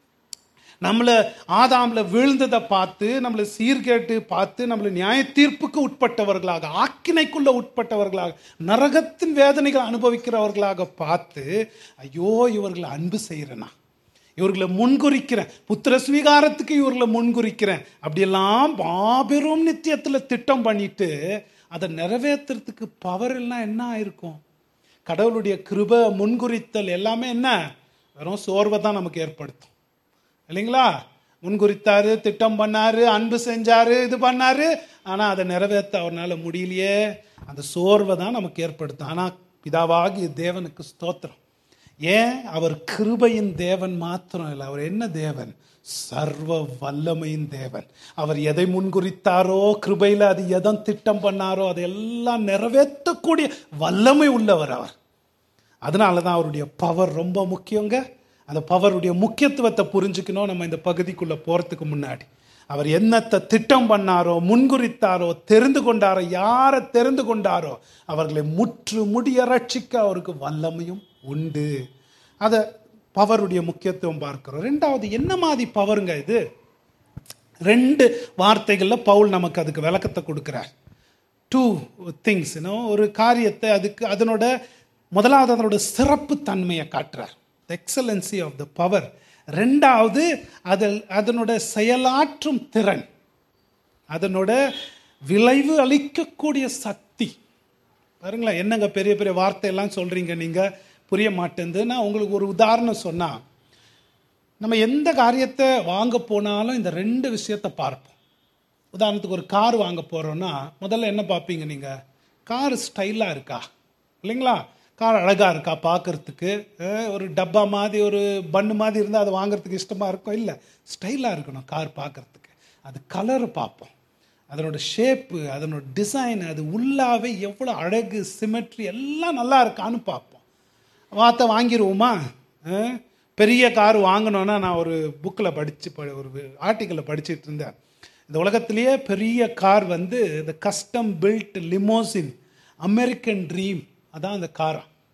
நம்மளை ஆதாமில் வீழ்ந்ததை பார்த்து நம்மளை சீர்கேட்டு பார்த்து நம்மளை நியாய தீர்ப்புக்கு உட்பட்டவர்களாக, ஆக்கினைக்குள்ள உட்பட்டவர்களாக, நரகத்தின் வேதனைகள் அனுபவிக்கிறவர்களாக பார்த்து, ஐயோ இவர்களை அன்பு செய்கிறேனா, இவர்களை முன்குறிக்கிறேன், புத்திர ஸ்வீகாரத்துக்கு இவர்களை முன்குறிக்கிறேன் அப்படியெல்லாம் மாபெரும் நித்தியத்தில் திட்டம் பண்ணிட்டு அதை நிறைவேற்றுறதுக்கு பவர் எல்லாம் என்ன ஆயிருக்கும்? கடவுளுடைய கிருபை, முன்குறித்தல் எல்லாமே என்ன? வெறும் சோர்வை தான் நமக்கு ஏற்படுத்தும், இல்லைங்களா? முன்குறித்தாரு, திட்டம் பண்ணாரு, அன்பு செஞ்சாரு, இது பண்ணாரு, ஆனால் அதை நிறைவேற்ற அவரால் முடியலையே. அந்த சோர்வை தான் நமக்கு ஏற்படுத்தும். ஆனால் பிதாவாகிய தேவனுக்கு ஸ்தோத்திரம். ஏன்? அவர் கிருபையின் தேவன் மாத்திரம் இல்லை, அவர் என்ன தேவன்? சர்வ வல்லமையின் தேவன். அவர் எதை முன்குறித்தாரோ கிருபையில், அது எதை திட்டம் பண்ணாரோ அதெல்லாம் நிறைவேற்றக்கூடிய வல்லமை உள்ளவர் அவர். அதனால தான் அவருடைய பவர் ரொம்ப முக்கியங்க. அந்த பவருடைய முக்கியத்துவத்தை புரிஞ்சுக்கணும் நம்ம இந்த பகுதிக்குள்ளே போகிறதுக்கு முன்னாடி. அவர் என்னத்தை திட்டம் பண்ணாரோ, முன்குறித்தாரோ, தெரிந்து கொண்டாரோ, யாரை தெரிந்து கொண்டாரோ அவர்களை முற்று முடிய ரட்சிக்க அவருக்கு வல்லமையும் உண்டு. அதை பவருடைய முக்கியத்துவம் பார்க்கிறோம். ரெண்டாவது, என்ன மாதிரி பவருங்க இது? ரெண்டு வார்த்தைகளில் பவுல் நமக்கு அதுக்கு விளக்கத்தை கொடுக்கிறார். டூ திங்ஸ், ஒரு காரியத்தை அதுக்கு அதனோட முதலாவது அதனோட சிறப்பு தன்மையை காட்டுறார், எக்ஸலன்சி ஆஃப் த பவர். ரெண்டாவது அதில் அதனோட செயலாற்றும் திறன், அதனோட விளைவு அளிக்கக்கூடிய சக்தி. பாருங்களேன், என்னங்க பெரிய பெரிய வார்த்தையெல்லாம் சொல்றீங்க நீங்க, புரிய மாட்டேங்குது. நான் உங்களுக்கு ஒரு உதாரணம் சொன்னா, நம்ம எந்த காரியத்தை வாங்க போனாலும் இந்த ரெண்டு விஷயத்தை பார்ப்போம். உதாரணத்துக்கு ஒரு கார் வாங்க போறோம்னா முதல்ல என்ன பார்ப்பீங்க நீங்க? கார் ஸ்டைலா இருக்கா, இல்லைங்களா? கார் அழகா இருக்கா பார்க்கறதுக்கு? ஒரு டப்பா மாதிரி ஒரு பண்ணு மாதிரி இருந்தால் அதை வாங்குறதுக்கு இஷ்டமா இருக்கும்? இல்லை, ஸ்டைலாக இருக்கணும் கார் பார்க்கறதுக்கு. அது கலர் பார்ப்போம், அதனோட ஷேப்பு, அதனோட டிசைன், அது உள்ளாவே எவ்வளோ அழகு, சிமெட்ரி எல்லாம் நல்லா இருக்கான்னு பார்ப்போம். வார்த்தை வாங்கிடுவோமா? பெரிய கார் வாங்கணுன்னா, நான் ஒரு புக்கில் படித்து ஒரு ஆர்டிக்கலில் படிச்சுட்டு இருந்தேன். இந்த உலகத்திலேயே பெரிய கார் வந்து இந்த custom build limousine, American dream, அதான் அந்த காரா.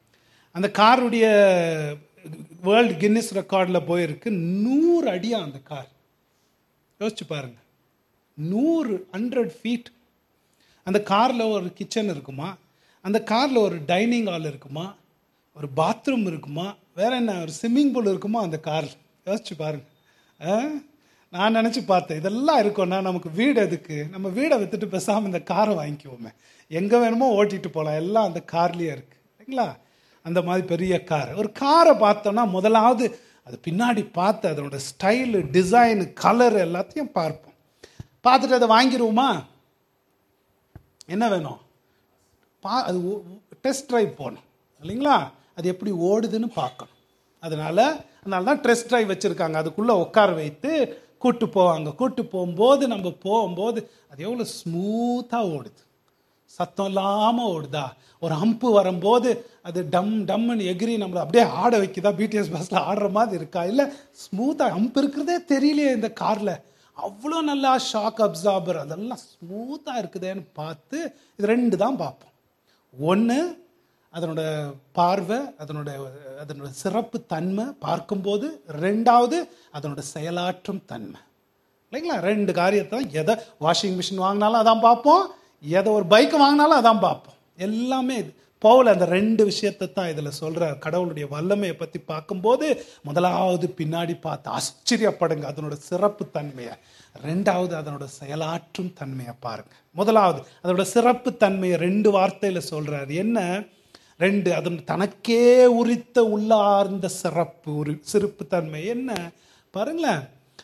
அந்த காருடைய வேர்ல்டு கின்னஸ் ரெக்கார்டில் போயிருக்கு. நூறு அடியா அந்த கார். யோசிச்சு பாருங்க, நூறு ஹண்ட்ரட் ஃபீட். அந்த காரில் ஒரு கிச்சன் இருக்குமா, அந்த காரில் ஒரு டைனிங் ஹால் இருக்குமா, ஒரு பாத்ரூம் இருக்குமா, வேற என்ன ஒரு ஸ்விம்மிங் பூல் இருக்குமா அந்த காரில். யோசிச்சு பாருங்க. நான் நினச்சி பார்த்தேன், இதெல்லாம் இருக்கும்னா நமக்கு வீடு எதுக்கு? நம்ம வீடை விற்றுட்டு பேசாமல் இந்த காரை வாங்கிக்குவோமே, எங்கே வேணுமோ ஓட்டிகிட்டு போகலாம், எல்லாம் அந்த கார்லேயே இருக்குது இல்லைங்களா? அந்த மாதிரி பெரிய கார். ஒரு காரை பார்த்தோன்னா முதலாவது அது பின்னாடி பார்த்து அதனோட ஸ்டைலு, டிசைனு, கலர் எல்லாத்தையும் பார்ப்போம். பார்த்துட்டு அதை வாங்கிடுவோமா? என்ன வேணும்? பா அது டெஸ்ட் ட்ரைவ் போகணும் இல்லைங்களா? அது எப்படி ஓடுதுன்னு பார்க்கணும். அதனால் அதனால தான் டெஸ்ட் ட்ரைவ் வச்சுருக்காங்க. அதுக்குள்ளே உட்கார வைத்து கூட்டு போவாங்க. கூட்டு போகும்போது நம்ம போகும்போது அது எவ்வளோ ஸ்மூத்தாக ஓடுது, சத்தம் இல்லாமல் ஓடுதா. ஒரு ஹம்பு வரும்போது அது டம் டம்னு எகிரி நம்மளை அப்படியே ஆட வைக்குதா, பிடிஎஸ் பஸ்ஸில் ஆடுற மாதிரி இருக்கா, இல்லை ஸ்மூத்தாக ஹம்ப் இருக்கிறதே தெரியலையே இந்த காரில், அவ்வளோ நல்லா ஷாக் அப்சார்பர் அதெல்லாம் ஸ்மூத்தாக இருக்குதேன்னு பார்த்து இது ரெண்டு தான் பார்ப்போம். ஒன்று அதனோட பார்வை, அதனோட அதனோட சிறப்பு தன்மை பார்க்கும்போது, ரெண்டாவது அதனோட செயலாற்றும் தன்மை இல்லைங்களா? ரெண்டு காரியத்தை தான். எதை வாஷிங் மிஷின் வாங்கினாலும் அதான் பார்ப்போம், எதை ஒரு பைக் வாங்கினாலும் அதான் பார்ப்போம். எல்லாமே இது பவுல் அந்த ரெண்டு விஷயத்தை தான் இதில் சொல்கிறார். கடவுளுடைய வல்லமையை பற்றி பார்க்கும்போது முதலாவது பின்னாடி பார்த்து ஆச்சரியப்படுங்க அதனோட சிறப்பு தன்மையை, ரெண்டாவது அதனோட செயலாற்றும் தன்மையை பாருங்க. முதலாவது அதனோட சிறப்பு தன்மையை ரெண்டு வார்த்தையில் சொல்கிறார். என்ன ரெண்டு? அதன் தனக்கே உரித்த உள்ளார்ந்த சிறப்பு, ஒரு சிறப்பு தன்மை என்ன பாருங்களேன்.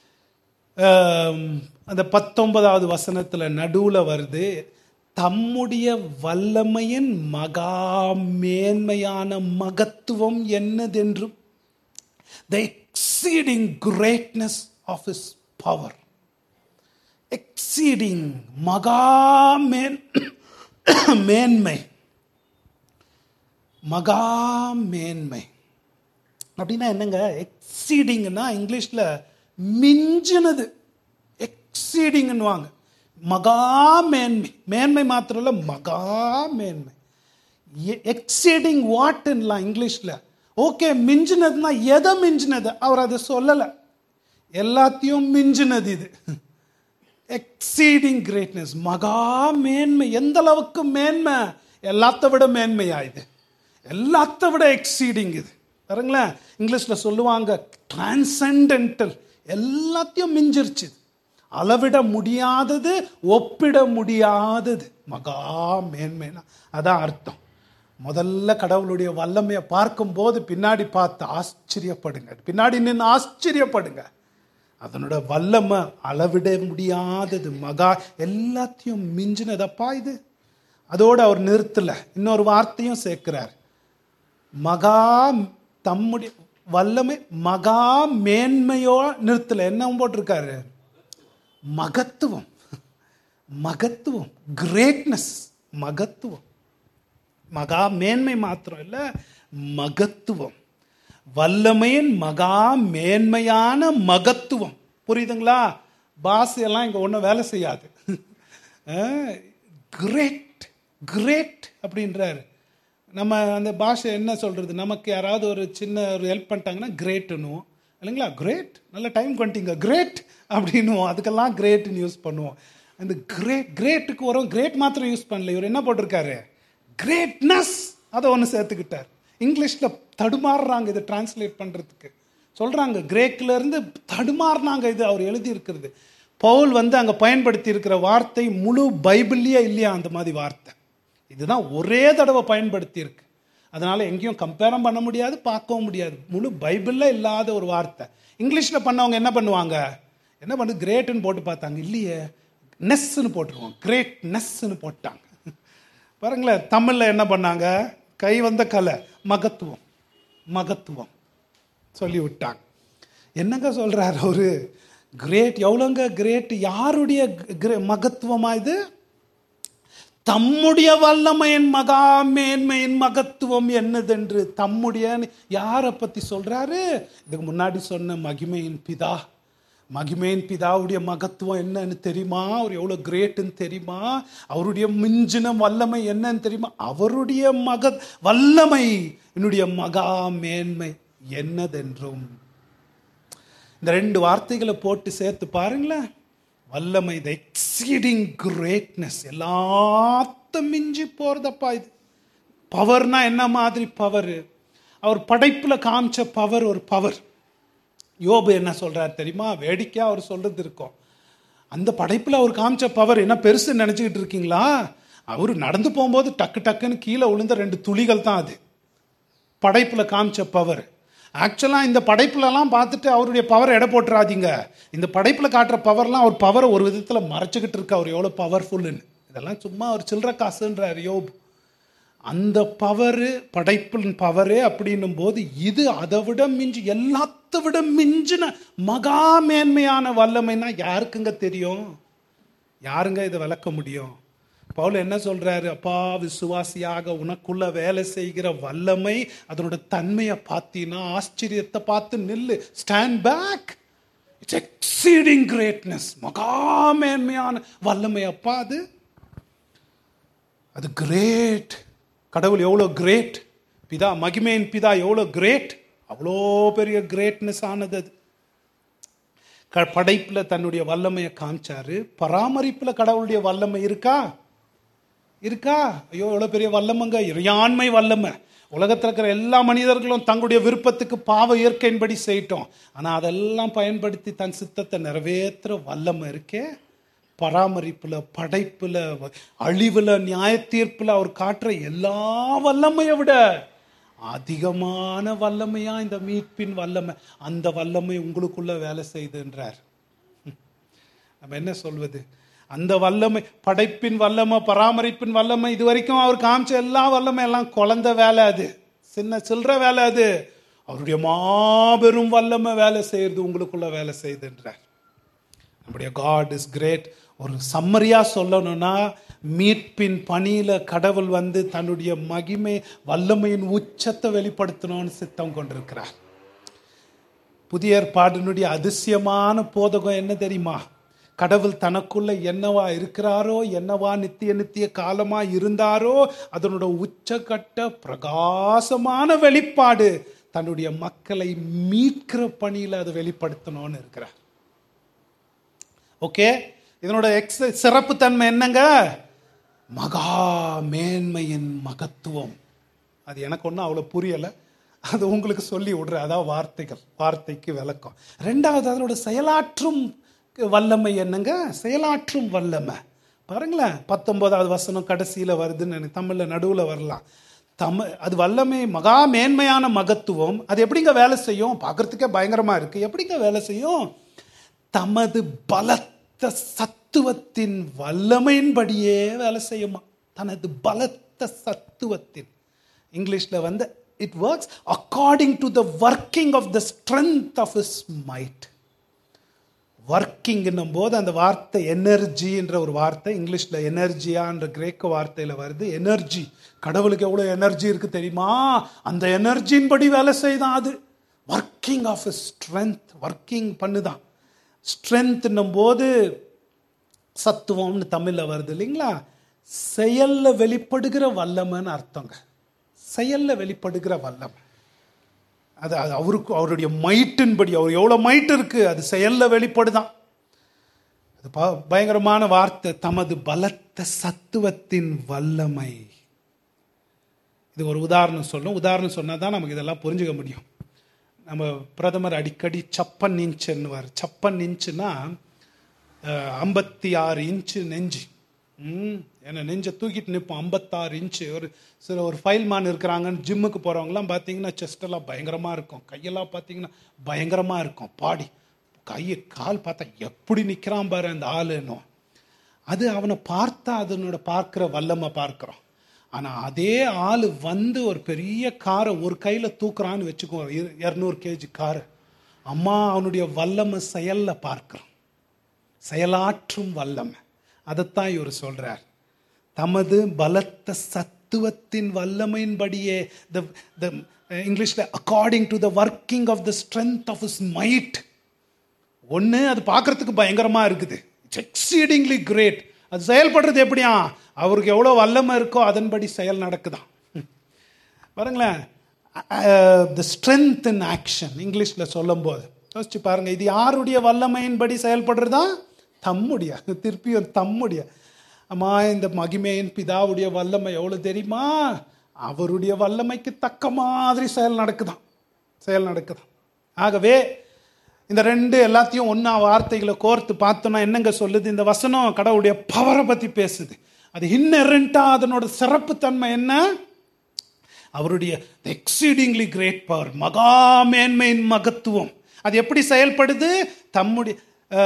அந்த பத்தொன்பதாவது வசனத்தில் நடுவில் வருது, தம்முடைய வல்லமையின் மகா மேன்மையான மகத்துவம் என்னதென்றும், the exceeding greatness of his power. exceeding மகா மேன் மேன்மை மகா மேன்மை அப்படின்னா என்னங்க? எக்ஸீடிங்னா இங்கிலீஷில் மிஞ்சினது, எக்ஸீடிங்னு வாங்க. மகா மேன்மை, மேன்மை மாத்திரம் இல்லை, மகா மேன்மை. எக்ஸீடிங் வாட்லாம் இங்கிலீஷில். ஓகே, மிஞ்சினதுன்னா எதை மிஞ்சினது? அவர் அதை சொல்லலை, எல்லாத்தையும் மிஞ்சினது இது. எக்ஸீடிங் கிரேட்னஸ், மகா மேன்மை. எந்த அளவுக்கு மேன்மை? எல்லாத்த விட மேன்மையா இது, எல்லாத்த விட எக்ஸீடிங் இது. பாருங்களேன், இங்கிலீஷில் சொல்லுவாங்க டிரான்சென்டென்டல், எல்லாத்தையும் மிஞ்சிருச்சு, அளவிட முடியாதது, ஒப்பிட முடியாதது, மகா மேன்மைனா அதான் அர்த்தம். முதல்ல கடவுளுடைய வல்லமையை பார்க்கும்போது பின்னாடி பார்த்து ஆச்சரியப்படுங்க, பின்னாடி நின்று ஆச்சரியப்படுங்க. அதனோட வல்லமை அளவிட முடியாதது, மகா, எல்லாத்தையும் மிஞ்சினதப்பா இது. அதோடு அவர் நிறுத்தல, இன்னொரு வார்த்தையும் சேர்க்கிறார். மகா தம்முடைய வல்லமை மகா மேன்மையோ நிறுத்தல, என்ன போட்டிருக்காரு? மகத்துவம். மகத்துவம், கிரேட்னஸ், மகத்துவம். மகா மேன்மை மாத்திரம் இல்லை, மகத்துவம். வல்லமையின் மகா மேன்மையான மகத்துவம். புரியுதுங்களா? பாஷையெல்லாம் இங்கே ஒன்றும் வேலை செய்யாது. கிரேட், கிரேட் அப்படின்றாரு. நம்ம அந்த பாஷை என்ன சொல்கிறது? நமக்கு யாராவது ஒரு சின்ன ஒரு ஹெல்ப் பண்ணிட்டாங்கன்னா கிரேட்டுன்னுவோம் இல்லைங்களா? கிரேட், நல்ல டைம் பண்ணிட்டீங்க, கிரேட் அப்படின்னுவோம். அதுக்கெல்லாம் கிரேட்னு யூஸ் பண்ணுவோம். அந்த கிரேட், கிரேட்டுக்கு வரும். கிரேட் மாத்திரம் யூஸ் பண்ணல, இவர் என்ன போட்டிருக்காரு? கிரேட்னஸ், அதை ஒன்று சேர்த்துக்கிட்டார். இங்கிலீஷில் தடுமாறுறாங்க இதை டிரான்ஸ்லேட் பண்ணுறதுக்கு. சொல்கிறாங்க கிரேக்கிலேருந்து தடுமாறுனாங்க இது அவர் எழுதி இருக்கிறது. பவுல் வந்து அங்கே பயன்படுத்தி இருக்கிற வார்த்தை முழு பைபிள்லேயே இல்லையா அந்த மாதிரி வார்த்தை. இதுதான் ஒரே தடவை பயன்படுத்தி இருக்கு. அதனால் எங்கேயும் கம்பேரும் பண்ண முடியாது, பார்க்கவும் முடியாது. முழு பைபிளில் இல்லாத ஒரு வார்த்தை. இங்கிலீஷில் பண்ணவங்க என்ன பண்ணுவாங்க? என்ன பண்ணு, கிரேட்டுன்னு போட்டு பார்த்தாங்க, இல்லையே நெஸ்ன்னு போட்டுருவோம், கிரேட் நெஸ்ன்னு போட்டாங்க. பாருங்களேன், தமிழில் என்ன பண்ணாங்க? கை வந்த கலை, மகத்துவம், மகத்துவம் சொல்லி விட்டாங்க. என்னங்க சொல்றாரு அவரு? கிரேட், எவ்வளோங்க கிரேட்? யாருடைய மகத்துவமா இது? தம்முடைய வல்லமையின் மகா மேன்மையின் மகத்துவம் என்னதென்று. தம்முடைய யாரை பத்தி சொல்றாரு? இதுக்கு முன்னாடி சொன்ன மகிமையின் பிதா, மகிமையின் பிதாவுடைய மகத்துவம் என்னன்னு தெரியுமா? அவர் எவ்வளோ கிரேட்டுன்னு தெரியுமா? அவருடைய மிஞ்சின வல்லமை என்னன்னு தெரியுமா? அவருடைய மக வல்லமை என்னுடைய மகா மேன்மை என்னதென்றும். இந்த ரெண்டு வார்த்தைகளை போட்டு சேர்த்து பாருங்களேன். வல்லமை, த எக்ஸீடிங் கிரேட்னஸ், எல்லாத்த மிஞ்சி போறதப்பா இது. பவர்னா என்ன மாதிரி பவர்? அவர் படைப்புல காமிச்ச பவர் ஒரு பவர். யோபு என்ன சொல்றார் தெரியுமா? வேடிக்கையா அவர் சொல்றது இருக்கும். அந்த படைப்புல அவர் காமிச்ச பவர் என்ன பெருசு நினைச்சுக்கிட்டு இருக்கீங்களா? அவர் நடந்து போகும்போது டக்கு டக்குன்னு கீழே விழுந்த ரெண்டு துளிகள் தான் அது படைப்புல காமிச்ச பவர். ஆக்சுவலா இந்த படைப்புலலாம் பார்த்துட்டு அவருடைய பவர் எடை போட்டுறாதீங்க. இந்த படைப்புல காட்டுற பவர்லாம் அவர் பவரை ஒரு விதத்துல மறைச்சுக்கிட்டு இருக்க அவர் எவ்வளவு பவர்ஃபுல்லுன்னு. இதெல்லாம் சும்மா அவர் சில்லற காசுன்றார் யோபு. அந்த பவரு, படைப்பின் பவரே அப்படின்னும் போது இது அதை விட மிஞ்சி, எல்லாத்த விட மிஞ்சின மகா மேன்மையான வல்லமைன்னா யாருக்குங்க தெரியும்? யாருங்க இதை விளக்க முடியும்? பவுல் என்ன சொல்றாரு? அப்பா, விசுவாசியாக உனக்குள்ள வேலை செய்கிற வல்லமை, அதனோட தன்மையை பார்த்தீங்கன்னா ஆச்சரியத்தை பார்த்து நில்லு. Stand back. It's exceeding greatness. மகா மேன்மையான வல்லமை அப்பா அது. அது கிரேட். கடவுள் எவ்வளோ கிரேட்! பிதா, மகிமையின் பிதா எவ்வளோ கிரேட்! அவ்வளோ பெரிய கிரேட்னஸ் ஆனது அது. படைப்புல தன்னுடைய வல்லமையை காமிச்சாரு. பராமரிப்புல கடவுளுடைய வல்லமை இருக்கா? இருக்கா? ஐயோ, எவ்வளோ பெரிய வல்லமைங்க! இறையாண்மை வல்லமை. உலகத்தில் இருக்கிற எல்லா மனிதர்களும் தங்களுடைய விருப்பத்துக்கு பாவ இயற்கையின்படி செய்யட்டும், ஆனால் அதெல்லாம் பயன்படுத்தி தன் சித்தத்தை நிறைவேற்றுற வல்லமை இருக்கே. பராமரிப்புல, படைப்புல, அழிவுல, நியாய தீர்ப்புல அவர் காட்டுற எல்லா வல்லமையை விட அதிகமான வல்லமையா இந்த மீட்பின் வல்லமை. அந்த வல்லமை உங்களுக்குள்ள வேலை செய்துன்றார். நம்ம என்ன சொல்வது? அந்த வல்லமை, படைப்பின் வல்லமை, பராமரிப்பின் வல்லமை, இது வரைக்கும் அவர் காமிச்ச எல்லா வல்லமை எல்லாம் குழந்தை வேலை, அது சின்ன சில்லற வேலை. அது அவருடைய மாபெரும் வல்லமை வேலை செய்யறது உங்களுக்குள்ள வேலை செய்துன்றார். நம்முடைய God is great. ஒரு சம்மரியா சொல்லணும்னா, மீட்பின் பணியில கடவுள் வந்து தன்னுடைய மகிமை வல்லமையின் உச்சத்தை வெளிப்படுத்தணும்னு சித்தம் கொண்டிருக்கிறார். புதிய ஏற்பாடினுடைய அதிசயமான போதகம் என்ன தெரியுமா? கடவுள் தனக்குள்ள என்னவா இருக்கிறாரோ, என்னவா நித்திய நித்திய காலமா இருந்தாரோ, அதனோட உச்சகட்ட பிரகாசமான வெளிப்பாடு தன்னுடைய மக்களை மீட்கிற பணியில அதை வெளிப்படுத்தணும்னு இருக்கிறார். ஓகே, இதனோட எக்ஸ் சிறப்பு தன்மை என்னங்க? மகா மேன்மையின் மகத்துவம். அது எனக்கு ஒன்றும் அவ்வளோ புரியலை, அது உங்களுக்கு சொல்லி விடுற, அதாவது வார்த்தைகள், வார்த்தைக்கு விளக்கம். ரெண்டாவது, அதனோட செயலாற்றும் வல்லமை என்னங்க? செயலாற்றும் வல்லமை பாருங்களேன். பத்தொன்பதாவது வசனம் கடைசியில் வருதுன்னு எனக்கு தமிழில் நடுவில் வரலாம். தம அது வல்லமை, மகா மேன்மையான மகத்துவம். அது எப்படிங்க வேலை செய்யும்? பார்க்கறதுக்கே பயங்கரமாக இருக்குது. எப்படிங்க வேலை செய்யும்? தமது பலத்த சத்துவத்தின் வல்லமையின்படியே வேலை செய்யுமா. தனது பலத்த சத்துவத்தின், இங்கிலீஷ்ல வந்து it works according to the working of the strength of his might. Working என்னும் போது அந்த வார்த்தை எனர்ஜி என்ற ஒரு வார்த்தை, இங்கிலீஷ்ல எனர்ஜியான்ற கிரேக்க வார்த்தையில வருது. எனர்ஜி, கடவுளுக்கு எவ்வளவு எனர்ஜி இருக்கு தெரியுமா? அந்த எனர்ஜியின் படி வேலை செய்தான் அது. Working of his strength, working பண்ணுதான். ஸ்ட்ரென்த் போது சத்துவம்னு தமிழ்ல வருது இல்லைங்களா? செயல்ல வெளிப்படுகிற வல்லமைன்னு அர்த்தங்க. செயல்ல வெளிப்படுகிற வல்லமை அது அவருக்கு, அவருடைய மைட்டின்படி, அவர் எவ்வளவு மைட் இருக்கு, அது செயல்ல வெளிப்படுதான். அது பயங்கரமான வார்த்தை. தமது பலத்த சத்துவத்தின் வல்லமை. இது ஒரு உதாரணம் சொல்லணும். உதாரணம் சொன்னாதான் நமக்கு இதெல்லாம் புரிஞ்சுக்க முடியும். நம்ம பிரதமர் அடிக்கடி சப்பன் இன்ச்சுன்னுவார். சப்பன் இன்ச்சுன்னா ஐம்பத்தி ஆறு இன்ச்சு நெஞ்சு. ம் ஏன்னா நெஞ்சை தூக்கிட்டு நிற்போம். ஐம்பத்தாறு இன்ச்சு. ஒரு சில ஒரு ஃபைல் மேன் இருக்கிறாங்கன்னு ஜிம்முக்கு போகிறவங்களாம் பார்த்தீங்கன்னா செஸ்டெல்லாம் பயங்கரமாக இருக்கும், கையெல்லாம் பார்த்தீங்கன்னா பயங்கரமாக இருக்கும், பாடி கையை கால் பார்த்தா எப்படி நிற்கிறான் பாரு அந்த ஆளுன்னு. அது அவனை பார்த்தா அதனோட பார்க்குற வல்லமை பார்க்குறோம். ஆனால் அதே ஆள் வந்து ஒரு பெரிய காரை ஒரு கையில் தூக்குறான்னு வச்சுக்கோ, இரநூறு கேஜி காரு, அம்மா அவனுடைய வல்லமை செயலில் பார்க்குறோம். செயலாற்றும் வல்லமை. அதைத்தான் இவர் சொல்றார். தமது பலத்த சத்துவத்தின் வல்லமையின்படியே, இங்கிலீஷ்ல according to the working of the strength of his might. ஒன்று, அது பார்க்கறதுக்கு பயங்கரமா இருக்குது, இட்ஸ் எக்ஸீடிங்லி கிரேட். அது செயல்படுறது எப்படியா, அவருக்கு எவ்வளோ வல்லமை இருக்கோ அதன்படி செயல் நடக்குதான். பாருங்களேன், த ஸ்ட்ரென்த் இன் ஆக்ஷன் இங்கிலீஷில் சொல்லும் போது யோசிச்சு பாருங்க, இது யாருடைய வல்லமையின்படி செயல்படுறதா? தம்முடைய, திருப்பியும் தம்முடைய. அம்மா, இந்த மகிமையின் பிதாவுடைய வல்லமை எவ்வளோ தெரியுமா? அவருடைய வல்லமைக்கு தக்க மாதிரி செயல் நடக்குதான், செயல் நடக்குதான். ஆகவே இந்த ரெண்டு எல்லாத்தையும் ஒன்றா வார்த்தைகளை கோர்த்து பார்த்தோன்னா என்னங்க சொல்லுது இந்த வசனம்? கடவுளுடைய பவரை பற்றி பேசுது. அது இன்னெரண்டாக அதனோட சிறப்பு தன்மை என்ன? அவருடைய எக்ஸீடிங்லி கிரேட் பவர், மகா மேன்மையின் மகத்துவம். அது எப்படி செயல்படுது? தம்முடைய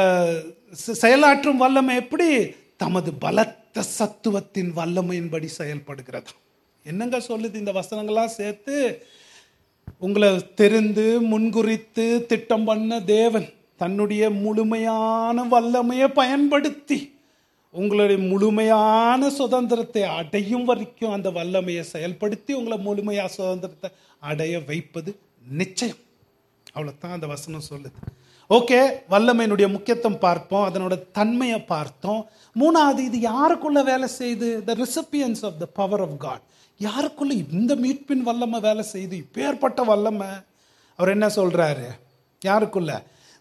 செயலாற்றும் வல்லமை எப்படி? தமது பலத்த சத்துவத்தின் வல்லமையின்படி செயல்படுகிறதா. என்னங்க சொல்லுது இந்த வசனங்களாம் சேர்த்து? உங்களை தெரிந்து முன்குறித்து திட்டம் பண்ண தேவன் தன்னுடைய முழுமையான வல்லமையை பயன்படுத்தி உங்களுடைய முழுமையான சுதந்திரத்தை அடையும் வரைக்கும் அந்த வல்லமையை செயல்படுத்தி உங்களை முழுமையான சுதந்திரத்தை அடைய வைப்பது நிச்சயம். அவ்வளோதான் அந்த வசனம் சொல்லுது. ஓகே, வல்லமையினுடைய முக்கியத்துவம் பார்ப்போம், அதனோட தன்மையை பார்த்தோம். மூணாவது, இது யாருக்குள்ள வேலை செய்யுது? The recipients of the power of God. யாருக்குள்ள இந்த மீட்பின் வல்லமை வேலை செய்யுது? இப்பேற்பட்ட வல்லமை அவர் என்ன சொல்றாரு? யாருக்குள்ள?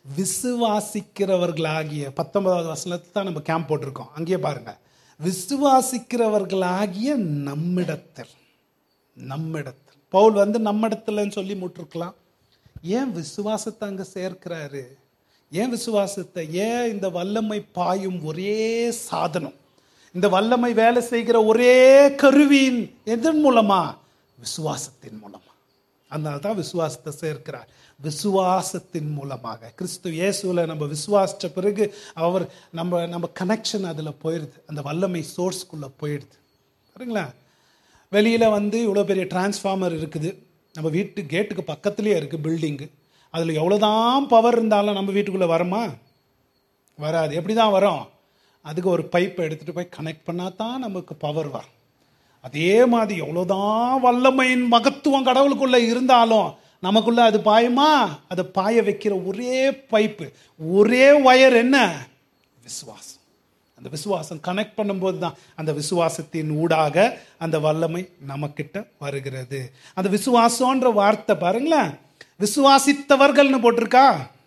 விசுவாசிக்கிறவர்களாகிய, பத்தொன்பதாவது வசனத்தை தான் நம்ம கேம்ப் போட்டிருக்கோம், அங்கேயே பாருங்க. விசுவாசிக்கிறவர்களாகிய நம்மிடத்தில். நம்மிடத்தில் பவுல் வந்து நம்மிடத்துலன்னு சொல்லி முட்டிருக்கலாம். ஏன் விசுவாசத்தை அங்க சேர்க்கிறாரு? ஏன் விசுவாசத்தை? ஏன் இந்த வல்லமை பாயும் ஒரே சாதனம், இந்த வல்லமை வேலை செய்கிற ஒரே கருவியின் எதன் மூலமா? விசுவாசத்தின் மூலமா. அதனால தான் விசுவாசத்தை சேர்க்கிறார். விசுவாசத்தின் மூலமாக கிறிஸ்து இயேசுல நம்ம விசுவாசிச்ச பிறகு அவர் நம்ம நம்ம கனெக்ஷன் அதில் போயிடுது, அந்த வல்லமை சோர்ஸ்குள்ளே போயிடுது. சரிங்களா? வெளியில் வந்து இவ்வளோ பெரிய டிரான்ஸ்ஃபார்மர் இருக்குது, நம்ம வீட்டு கேட்டுக்கு பக்கத்துலேயே இருக்குது பில்டிங்கு. அதில் எவ்வளோதான் பவர் இருந்தாலும் நம்ம வீட்டுக்குள்ளே வருமா? வராது. எப்படி தான் வரும்? அதுக்கு ஒரு பைப்பை எடுத்துகிட்டு போய் கனெக்ட் பண்ணால் தான் நமக்கு பவர் வரும். அதே மாதிரி எவ்வளோதான் வல்லமையின் மகத்துவம் கடவுளுக்குள்ளே இருந்தாலும் நமக்குள்ள அது பாயுமா? அதை பாய வைக்கிற ஒரே பைப்பு, ஒரே ஒயர் என்ன? விசுவாசம். அந்த விசுவாசம் கனெக்ட் பண்ணும்போது தான் அந்த விசுவாசத்தின் ஊடாக அந்த வல்லமை நமக்கிட்ட வருகிறது. அந்த விசுவாசம்ன்ற வார்த்தை பாருங்களேன், விசுவாசித்தவர்கள்னு போட்டிருக்கா,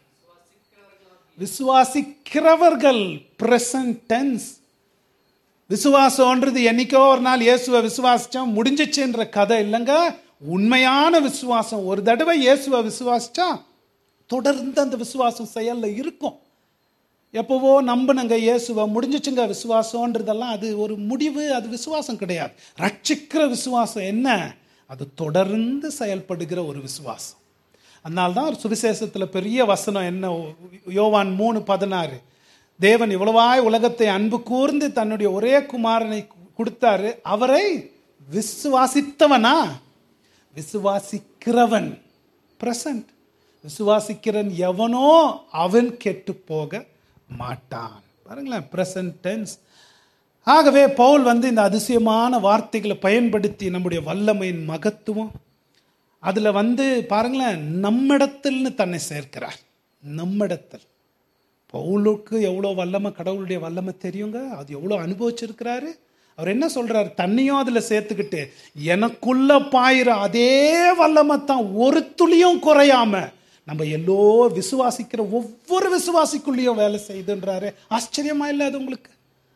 விசுவாசிக்கிறவர்கள் பிரசன்ட் டென்ஸ். விசுவாசம்ன்றது என்னைக்கோ ஒரு நாள் இயேசுவை விசுவாசிச்சோம் முடிஞ்சிச்சுன்ற கதை இல்லைங்க. உண்மையான விசுவாசம் ஒரு தடவை இயேசுவை விசுவாசிச்சா தொடர்ந்து அந்த விசுவாசம் செயல்ல இருக்கும். எப்பவோ நம்பினங்க இயேசுவை முடிஞ்சிச்சுங்க விசுவாசம்ன்றதெல்லாம் அது ஒரு முடிவு, அது விசுவாசம் கிடையாது. ரட்சிக்கிற விசுவாசம் என்ன? அது தொடர்ந்து செயல்படுகிற ஒரு விசுவாசம். அதனால்தான் ஒரு சுவிசேஷத்தில் பெரிய வசனம் என்ன? யோவான் மூணு பதினாறு, தேவன் இவ்வளவாய் உலகத்தை அன்பு கூர்ந்து தன்னுடைய ஒரே குமாரனை கொடுத்தாரு, அவரை விசுவாசித்தவனா? விசுவாசிக்கிறவன் பிரசன்ட். விசுவாசிக்கிறன் எவனோ அவன் கெட்டு போக மாட்டான். பாருங்களேன், பிரசன்ட் டென்ஸ். ஆகவே பவுல் வந்து இந்த அதிசயமான வார்த்தைகளை பயன்படுத்தி நம்முடைய வல்லமையின் மகத்துவம் அதில் வந்து பாருங்களேன் நம்மிடத்தில்னு தன்னை சேர்க்கிறார். நம்மிடத்தில் பவுலுக்கு எவ்வளோ வல்லமை, கடவுளுடைய வல்லமை தெரியுங்க, அது எவ்வளோ அனுபவிச்சிருக்கிறாரு. அவர் என்ன சொல்றாரு? தண்ணியும் அதில் சேர்த்துக்கிட்டு எனக்குள்ள பாயிர அதே வல்லமை தான் ஒரு துளியும் குறையாம நம்ம எல்லோ விசுவாசிக்கிற ஒவ்வொரு விசுவாசிக்குள்ளேயும் வேலை செய்துன்றாரு. ஆச்சரியமா இல்லை அது உங்களுக்கு?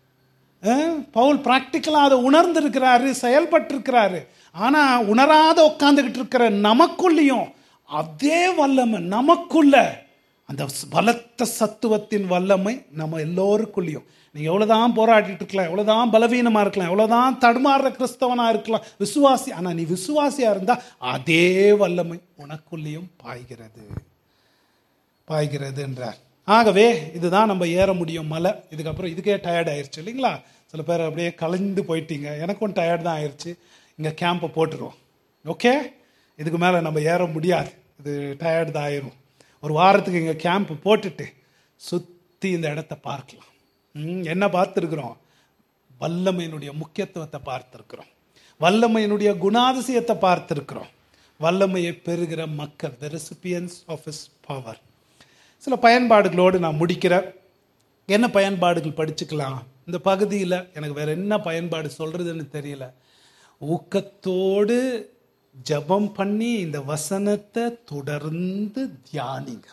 பவுல் பிராக்டிக்கலாக அதை உணர்ந்திருக்கிறாரு, செயல்பட்டிருக்கிறாரு. ஆனா உணராத உட்காந்துக்கிட்டு இருக்கிற நமக்குள்ளேயும் அதே வல்லமை, நமக்குள்ள அந்த பலத்த சத்துவத்தின் வல்லமை நம்ம எல்லோருக்குள்ளேயும். நீங்க எவ்வளவுதான் போராடிட்டு இருக்கலாம், எவ்வளவுதான் பலவீனமா இருக்கலாம், எவ்வளவுதான் தடுமாறுற கிறிஸ்தவனா இருக்கலாம், விசுவாசி, ஆனா நீ விசுவாசியா இருந்தா அதே வல்லமை உனக்குள்ளேயும் பாய்கிறது பாய்கிறது என்றார். ஆகவே இதுதான் நம்ம ஏற முடியும் மலை. இதுக்கப்புறம் இதுக்கே டயர்ட் ஆயிடுச்சு இல்லைங்களா? சில பேர் அப்படியே கலைந்து போயிட்டீங்க, எனக்கும் டயர்ட் தான் ஆயிடுச்சு. இங்கே கேம்பை போட்டுருவோம். ஓகே, இதுக்கு மேலே நம்ம ஏற முடியாது, இது டயர்ட் தான் ஆயிரும். ஒரு வாரத்துக்கு இங்கே கேம்ப் போட்டுட்டு சுற்றி இந்த இடத்த பார்க்கலாம். என்ன பார்த்துருக்குறோம்? வல்லமையினுடைய முக்கியத்துவத்தை பார்த்துருக்குறோம், வல்லமையினுடைய குணாதிசயத்தை பார்த்துருக்குறோம், வல்லமையை பெறுகிற மக்கள், the recipients of his power. சில பயன்பாடுகளோடு நான் முடிக்கிறேன். என்ன பயன்பாடுகள் படிச்சுக்கலாம் இந்த பகுதியில்? எனக்கு வேற என்ன பயன்பாடு சொல்றதுன்னு தெரியல. ஊக்கத்தோடு ஜெபம் பண்ணி இந்த வசனத்தை தொடர்ந்து தியானிங்க.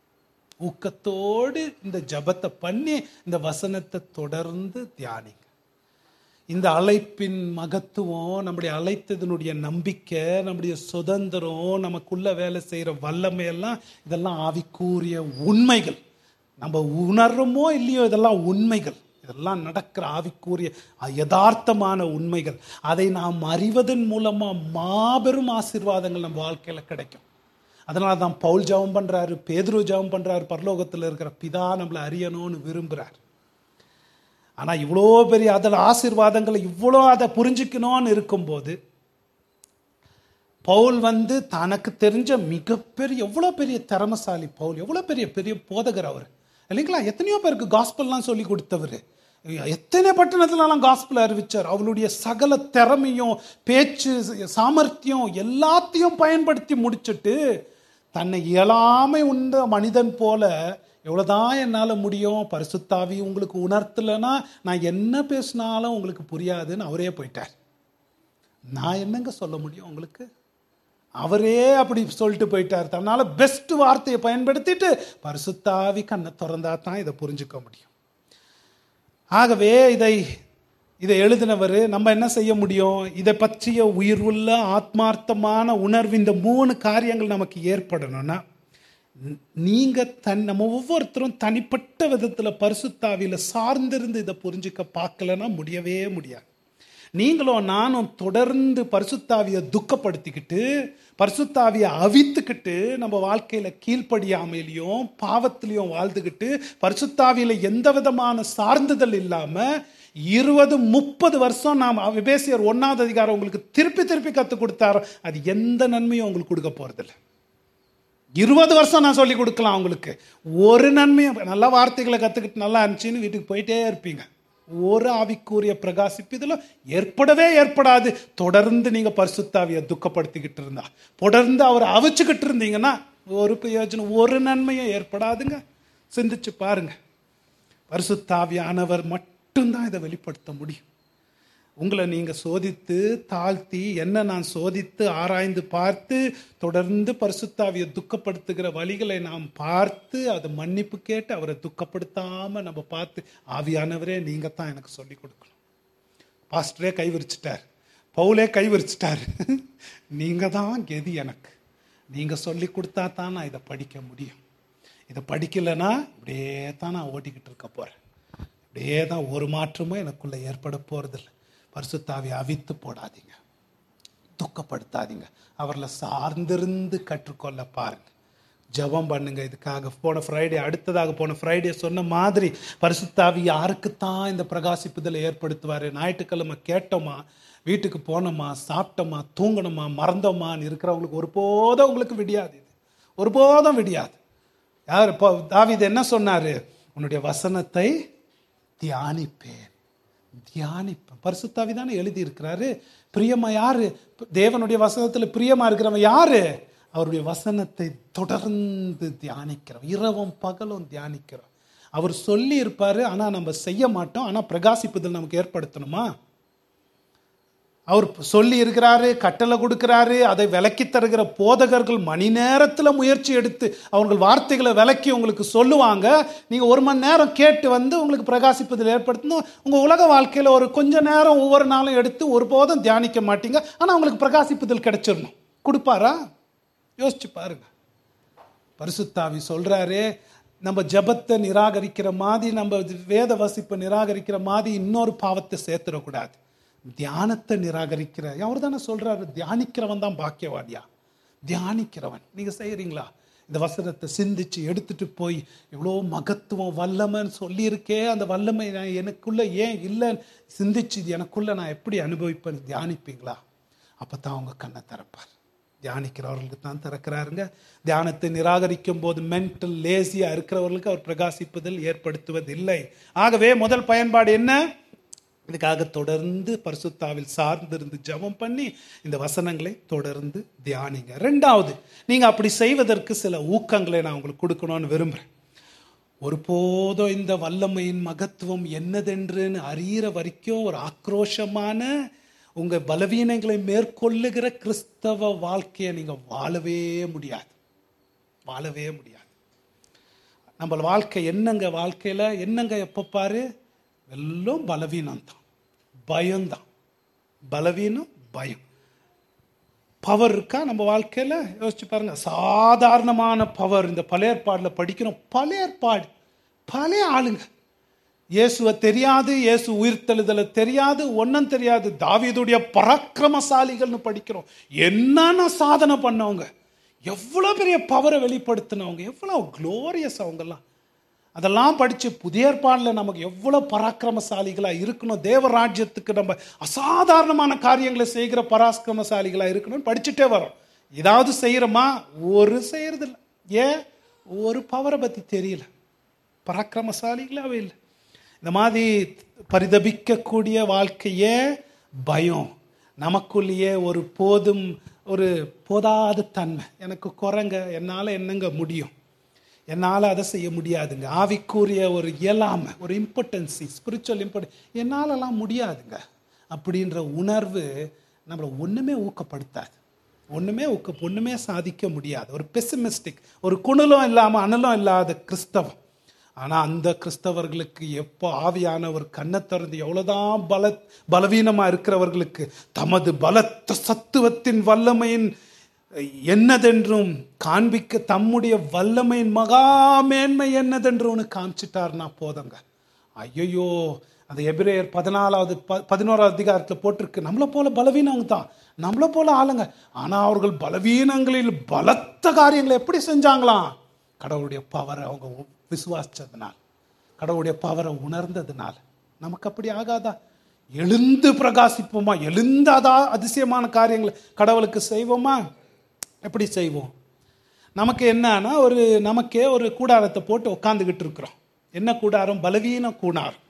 ஊக்கத்தோடு இந்த ஜெபத்தை பண்ணி இந்த வசனத்தை தொடர்ந்து தியானிங்க. இந்த அழைப்பின் மகத்துவம், நம்முடைய அழைத்ததனுடைய நம்பிக்கை, நம்முடைய சுதந்திரம், நமக்குள்ள வேலை செய்கிற வல்லமையெல்லாம் இதெல்லாம் ஆவிக்குரிய உண்மைகள். நம்ம உணர்றோமோ இல்லையோ இதெல்லாம் உண்மைகள். இதெல்லாம் நடக்கிற ஆவிக்குரிய யதார்த்தமான உண்மைகள். அதை நாம் அறிவதன் மூலமா மாபெரும் ஆசீர்வாதங்கள் நம்ம வாழ்க்கையில கிடைக்கும். அதனால தான் பவுல் ஜெபம் பண்றாரு, பேதுரு ஜெபம் பண்றாரு, பரலோகத்தில் இருக்கிற பிதா நம்மளை அறியணும்னு விரும்புறாரு. ஆனா இவ்வளோ பெரிய அதில் ஆசீர்வாதங்களை இவ்வளோ அதை புரிஞ்சுக்கணும்னு இருக்கும்போது பவுல் வந்து தனக்கு தெரிஞ்ச மிகப்பெரிய எவ்வளோ பெரிய திறமசாலி பவுல், எவ்வளோ பெரிய பெரிய போதகர் அவர் இல்லைங்களா? எத்தனையோ பேருக்கு காஸ்பல்லாம் சொல்லி கொடுத்தவர், எத்தனை பட்டணத்துலலாம் காஸ்பல் அறிவிச்சார். அவளுடைய சகல திறமையும் பேச்சு சாமர்த்தியம் எல்லாத்தையும் பயன்படுத்தி முடிச்சுட்டு தன்னை இயலாமை உண்ட மனிதன் போல எவ்வளோதான் என்னால் முடியும், பரிசுத்தாவி உங்களுக்கு உணர்த்தலைன்னா நான் என்ன பேசினாலும் உங்களுக்கு புரியாதுன்னு அவரே போயிட்டார். நான் என்னங்க சொல்ல முடியும் உங்களுக்கு? அவரே அப்படி சொல்லிட்டு போயிட்டார். தன்னால் பெஸ்ட் வார்த்தையை பயன்படுத்திட்டு பரிசுத்தாவி கண்ணை திறந்தா தான் இதை புரிஞ்சுக்க முடியும். ஆகவே இதை இதை எழுதினவர் நம்ம என்ன செய்ய முடியும்? இதை பற்றிய உயிர்வுள்ள ஆத்மார்த்தமான உணர்வு, இந்த மூணு காரியங்கள் நமக்கு ஏற்படணும்னா நீங்க தன் நம்ம ஒவ்வொருத்தரும் தனிப்பட்ட விதத்துல பரிசுத்தாவியில சார்ந்திருந்து இதை புரிஞ்சுக்க பார்க்கலன்னா முடியவே முடியாது. நீங்களும் நானும் தொடர்ந்து பரிசுத்தாவியை துக்கப்படுத்திக்கிட்டு பரிசுத்தாவியை அவித்துக்கிட்டு நம்ம வாழ்க்கையில கீழ்ப்படியாமையிலையும் பாவத்திலையும் வாழ்ந்துக்கிட்டு பரிசுத்தாவியில எந்த விதமான சார்ந்துதல் இல்லாம இருபது முப்பது வருஷம் நாம் எபேசியர் ஒன்னாவது அதிகாரம் உங்களுக்கு திருப்பி திருப்பி கற்றுக் கொடுத்தாரோ அது எந்த நன்மையும் உங்களுக்கு கொடுக்க போறதில்லை. இருபது வருஷம் நான் சொல்லி கொடுக்கலாம் உங்களுக்கு, ஒரு நன்மையும் நல்ல வார்த்தைகளை கற்றுக்கிட்டு நல்லா இருந்துச்சுன்னு வீட்டுக்கு போயிட்டே இருப்பீங்க. ஒரு ஆவிக்குரிய பிரகாசிப்புதல ஏற்படவே ஏற்படாது. தொடர்ந்து நீங்க பரிசுத்தாவியை துக்கப்படுத்திக்கிட்டு இருந்தா, தொடர்ந்து அவரை அவிச்சுக்கிட்டு இருந்தீங்கன்னா ஒரு பிரயோஜனம் ஒரு நன்மையும் ஏற்படாதுங்க. சிந்திச்சு பாருங்க. பரிசுத்தாவியானவர் மட்டும்தான் இதை வெளிப்படுத்த முடியும். உங்களை நீங்க சோதித்து தாழ்த்தி என்ன நான் சோதித்து ஆராய்ந்து பார்த்து தொடர்ந்து பரிசுத்தாவியை துக்கப்படுத்துகிற வழிகளை நாம் பார்த்து அதை மன்னிப்பு கேட்டு அவரை துக்கப்படுத்தாம நம்ம பார்த்து ஆவியானவரே நீங்க தான் எனக்கு சொல்லி கொடுக்கணும். பாஸ்டரே கை விரிச்சிட்டார், பவுலே கை விரிச்சிட்டார், நீங்க தான் கெதி எனக்கு, நீங்க சொல்லி கொடுத்தா தான் நான் இதை படிக்க முடியும். இதை படிக்கலைன்னா இப்படியே தான் நான் ஓட்டிக்கிட்டு இருக்க போறேன். இப்படியே தான் ஒரு மாற்றமும் எனக்குள்ள ஏற்பட போறதில்லை. பரிசுத்தாவியை அவித்து போடாதீங்க, துக்கப்படுத்தாதீங்க, அவரில் சார்ந்திருந்து கற்றுக்கொள்ள பாருங்க. ஜெபம் பண்ணுங்க. இதுக்காக போன ஃப்ரைடே அடுத்ததாக போன ஃப்ரைடே சொன்ன மாதிரி பரிசுத்தாவி யாருக்குத்தான் இந்த பிரகாசிப்புதலை ஏற்படுத்துவார்? ஞாயிற்றுக்கிழமை கேட்டோமா, வீட்டுக்கு போனோமா, சாப்பிட்டோமா, தூங்கணுமா, மறந்தோமான்னு இருக்கிறவங்களுக்கு ஒருபோதும் உங்களுக்கு விடியாது. இது ஒருபோதும் விடியாது. யார் இப்போ தாவீது என்ன சொன்னாரு? உன்னுடைய வசனத்தை தியானிப்பேன், தியானிப்பேன். பரிசுத்தாவி தானே எழுதி இருக்கிறாரு. பிரியமா யாரு? தேவனுடைய வசனத்துல பிரியமா இருக்கிறவன் யாரு? அவருடைய வசனத்தை தொடர்ந்து தியானிக்கிறோம், இரவும் பகலும் தியானிக்கிறோம். அவர் சொல்லி இருப்பாரு, ஆனா நம்ம செய்ய மாட்டோம். ஆனா பிரகாசிப்புதல் நமக்கு ஏற்படுத்தணுமா? அவர் சொல்லி இருக்கிறாரு, கட்டளை கொடுக்கிறாரு, அதை விலக்கி தருகிற போதகர்கள் மணி நேரத்தில் முயற்சி எடுத்து அவர்கள் வார்த்தைகளை விலக்கி உங்களுக்கு சொல்லுவாங்க. நீங்கள் ஒரு மணி நேரம் கேட்டு வந்து உங்களுக்கு பிரகாசிப்புதல் ஏற்படுத்தணும். உங்கள் உலக வாழ்க்கையில் ஒரு கொஞ்ச நேரம் ஒவ்வொரு நாளும் எடுத்து ஒருபோதும் தியானிக்க மாட்டீங்க, ஆனால் உங்களுக்கு பிரகாசிப்புதல் கிடைச்சிடணும். கொடுப்பாரா? யோசிச்சு பாருங்க. பரிசுத்தாவி சொல்றாரு, நம்ம ஜபத்தை நிராகரிக்கிற மாதிரி, நம்ம வேத வசிப்பை நிராகரிக்கிற மாதிரி இன்னொரு பாவத்தை சேர்த்துடக்கூடாது. தியானத்தை நிராகரிக்கிற அவர் தானே சொல்றாரு, தியானிக்கிறவன் தான் பாக்கியவாதியா. தியானிக்கிறவன் நீங்க செய்யறீங்களா? இந்த வசனத்தை சிந்திச்சு எடுத்துட்டு போய் எவ்வளோ மகத்துவம் வல்லமைன்னு சொல்லியிருக்கே, அந்த வல்லமை நான் எனக்குள்ள ஏன் இல்லைன்னு சிந்திச்சு இது எனக்குள்ள நான் எப்படி அனுபவிப்பேன் தியானிப்பீங்களா? அப்பதான் அவங்க கண்ணை திறப்பார். தியானிக்கிறவர்களுக்கு தான் திறக்கிறாருங்க. தியானத்தை நிராகரிக்கும் போது மென்டல் லேசியா இருக்கிறவர்களுக்கு அவர் பிரகாசிப்புதல் ஏற்படுத்துவதில்லை. ஆகவே முதல் பயன்பாடு என்ன? இதுக்காக தொடர்ந்து பரிசுத்தாவில் சார்ந்திருந்து ஜெபம் பண்ணி இந்த வசனங்களை தொடர்ந்து தியானிங்க. ரெண்டாவது, நீங்க அப்படி செய்வதற்கு சில ஊக்கங்களை நான் உங்களுக்கு கொடுக்கணும்னு விரும்புறேன். ஒருபோதும் இந்த வல்லமையின் மகத்துவம் என்னதென்றுன்னு அறிகிற வரைக்கும் ஒரு ஆக்ரோஷமான உங்க பலவீனங்களை மேற்கொள்ளுகிற கிறிஸ்தவ வாழ்க்கையை நீங்க வாழவே முடியாது, வாழவே முடியாது. நம்ம வாழ்க்கை என்னங்க, வாழ்க்கையில என்னங்க எப்ப பாரு எல்லாம் பலவீனம் தான், பயம்தான். பலவீனம், பயம். பவர் இருக்கா நம்ம வாழ்க்கையில? யோசிச்சு பாருங்க. சாதாரணமான பவர். இந்த பழைய ஏற்பாடுல படிக்கிறோம். பழைய ஏற்பாடு பழைய ஆளுங்க, இயேசுவை தெரியாது, இயேசு உயிர்த்தெழுதலை தெரியாது, ஒன்னும் தெரியாது. தாவீதுடைய பராக்கிரமசாலிகள்னு படிக்கிறோம். என்னென்ன சாதனை பண்ணவங்க, எவ்வளவு பெரிய பவரை வெளிப்படுத்தினவங்க, எவ்வளவு குளோரியஸ் அவங்கெல்லாம். அதெல்லாம் படிச்சு புதிய ஏற்பாடுல நமக்கு எவ்வளவு பராக்கிரமசாலிகளா இருக்கணும், தேவராஜ்யத்துக்கு நம்ம அசாதாரணமான காரியங்களை செய்கிற பராக்கிரமசாலிகளா இருக்கணும்னு படிச்சுட்டே வரோம். ஏதாவது செய்யறோமா? ஒரு செய்யறது இல்லை. ஏன்? ஒரு பவரை பத்தி தெரியல, பராக்கிரமசாலிகளாவே இல்லை. இந்த மாதிரி பரிதபிக்கக்கூடிய வாழ்க்கையே பயம். நமக்குள்ளேயே ஒரு போதும் ஒரு போதாத தன்மை. எனக்கு குறைங்க, என்னால் என்னங்க முடியும், என்னால் அதை செய்ய முடியாதுங்க. ஆவிக்குரிய ஒரு இயலாமை, ஒரு இம்பார்ட்டன்சி, ஸ்பிரிச்சுவல் இம்பார்ட்டன், என்னாலலாம் முடியாதுங்க அப்படின்ற உணர்வு நம்மளை ஒன்றுமே ஊக்கப்படுத்தாது, ஒன்றுமே ஊக்க ஒன்றுமே சாதிக்க முடியாது. ஒரு பெசிமிஸ்டிக், ஒரு குணலும் இல்லாமல் அனலும் இல்லாத கிறிஸ்தவம். ஆனால் அந்த கிறிஸ்தவர்களுக்கு எப்போ ஆவியானவர் கண்ணை திறந்து எவ்வளோதான் பல பலவீனமாக இருக்கிறவர்களுக்கு தமது பலத்த சத்துவத்தின் வல்லமையின் என்னதென்றும் காண்பிக்க, தம்முடைய வல்லமையின் மகா மேன்மை என்னதென்று ஒன்று காமிச்சிட்டார்னா போதங்க. ஐயோ, அந்த எபிரேயர் பதினாலாவது ப பதினோராவது அதிகாரத்தில் போட்டிருக்கு, நம்மளை போல பலவீனவங்க தான், நம்மளை போல ஆளுங்க. ஆனால் அவர்கள் பலவீனங்களில் பலத்த காரியங்களை எப்படி செஞ்சாங்களாம்? கடவுளுடைய பவரை அவங்க விசுவாசிச்சதுனால், கடவுளுடைய பவரை உணர்ந்ததுனால. நமக்கு அப்படி ஆகாதா? எழுந்து பிரகாசிப்போமா? எழுந்தாதா அதிசயமான காரியங்களை கடவுளுக்கு செய்வோமா? எப்படி செய்வோம்? நமக்கு என்னன்னா, ஒரு நமக்கே ஒரு கூடாரத்தை போட்டு உட்காந்துக்கிட்டு இருக்கிறோம். என்ன கூடாரம்? பலவீன கூடாரம்.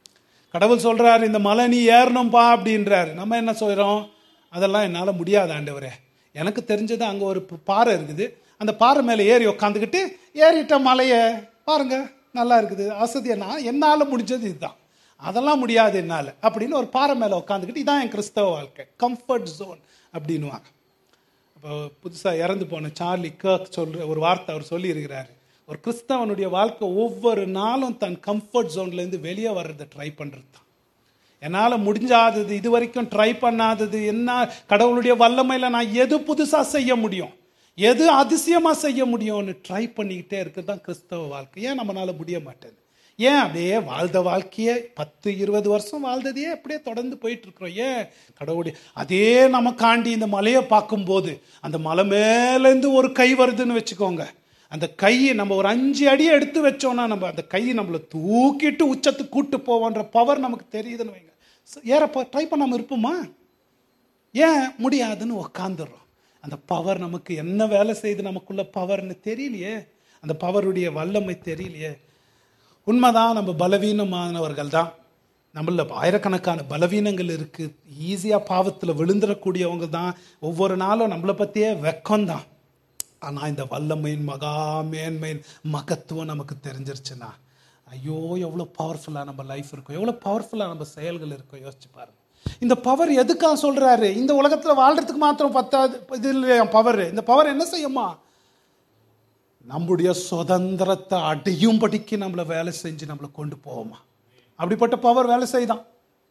கடவுள் சொல்றாரு, இந்த மலை நீ ஏறணும்பா அப்படின்றாரு. நம்ம என்ன சொல்றோம்? அதெல்லாம் என்னால் முடியாது ஆண்டவரே. எனக்கு தெரிஞ்சது அங்கே ஒரு பாறை இருக்குது, அந்த பாறை மேலே ஏறி உட்காந்துக்கிட்டு ஏறிட்ட மலையை பாருங்க நல்லா இருக்குது, அசதியா, நான் என்னால் முடிஞ்சது இதுதான், அதெல்லாம் முடியாது என்னால் அப்படின்னு ஒரு பாறை மேலே உட்காந்துக்கிட்டு, இதான் என் கிறிஸ்தவ வாழ்க்கை, கம்ஃபர்ட் ஜோன் அப்படின்வாங்க. இப்போ புதுசாக இறந்து போன சார்லி கர்க் சொல்கிற ஒரு வார்த்தை அவர் சொல்லி இருக்கிறாரு, ஒரு கிறிஸ்தவனுடைய வாழ்க்கை ஒவ்வொரு நாளும் தன் கம்ஃபர்ட் ஜோன்லேருந்து வெளியே வர்றதை ட்ரை பண்ணுறது தான். என்னால் முடிஞ்சாதது, இது வரைக்கும் ட்ரை பண்ணாதது என்ன, கடவுளுடைய வல்லமையில் நான் எது புதுசாக செய்ய முடியும், எது அதிசயமாக செய்ய முடியும்னு ட்ரை பண்ணிக்கிட்டே இருக்கிறது தான் கிறிஸ்தவ வாழ்க்கை. ஏன் நம்மளால முடிய மாட்டேது? ஏன் அப்படியே வாழ்ந்த வாழ்க்கையே பத்து இருபது வருஷம் வாழ்ந்ததையே அப்படியே தொடர்ந்து போயிட்டு இருக்கிறோம்? ஏன்? கடவுளுடைய அதே நமக்காண்டி இந்த மலையை பார்க்கும்போது, அந்த மலை மேலேருந்து ஒரு கை வருதுன்னு வச்சுக்கோங்க, அந்த கையை நம்ம ஒரு அஞ்சு அடியை எடுத்து வச்சோம்னா, நம்ம அந்த கையை நம்மளை தூக்கிட்டு உச்சத்துக்கு கூட்டு போவோன்ற பவர் நமக்கு தெரியுதுன்னு வைங்க. ஏறப்போ ட்ரை பண்ணாமல் இருப்போமா? ஏன் முடியாதுன்னு உக்காந்துடுறோம். அந்த பவர் நமக்கு என்ன வேலை செய்து நமக்குள்ள பவர்னு தெரியலையே, அந்த பவருடைய வல்லமை தெரியலையே. உண்மைதான், நம்ம பலவீனமானவர்கள் தான், நம்மள ஆயிரக்கணக்கான பலவீனங்கள் இருக்கு, ஈஸியாக பாவத்தில் விழுந்துடக்கூடியவங்க தான், ஒவ்வொரு நாளும் நம்மளை பற்றியே வெக்கம்தான். ஆனால் இந்த வல்லமையின் மகா மேன்மையின் மகத்துவம் நமக்கு தெரிஞ்சிருச்சுன்னா, ஐயோ எவ்வளோ பவர்ஃபுல்லாக நம்ம லைஃப் இருக்கும், எவ்வளோ பவர்ஃபுல்லாக நம்ம செயல்கள் இருக்கும். யோசிச்சு பாருங்க. இந்த பவர் எதுக்காக சொல்றாரு? இந்த உலகத்தில் வாழ்றதுக்கு மாத்திரம் பத்தாது, இது இல்லையா பவர்? இந்த பவர் என்ன செய்யுமா? நம்முடைய சுதந்திரத்தை அடையும்படிக்கு நம்மளை வேலை செஞ்சு நம்மளை கொண்டு போவோமா? அப்படிப்பட்ட பவர் வேலை செய்தான்.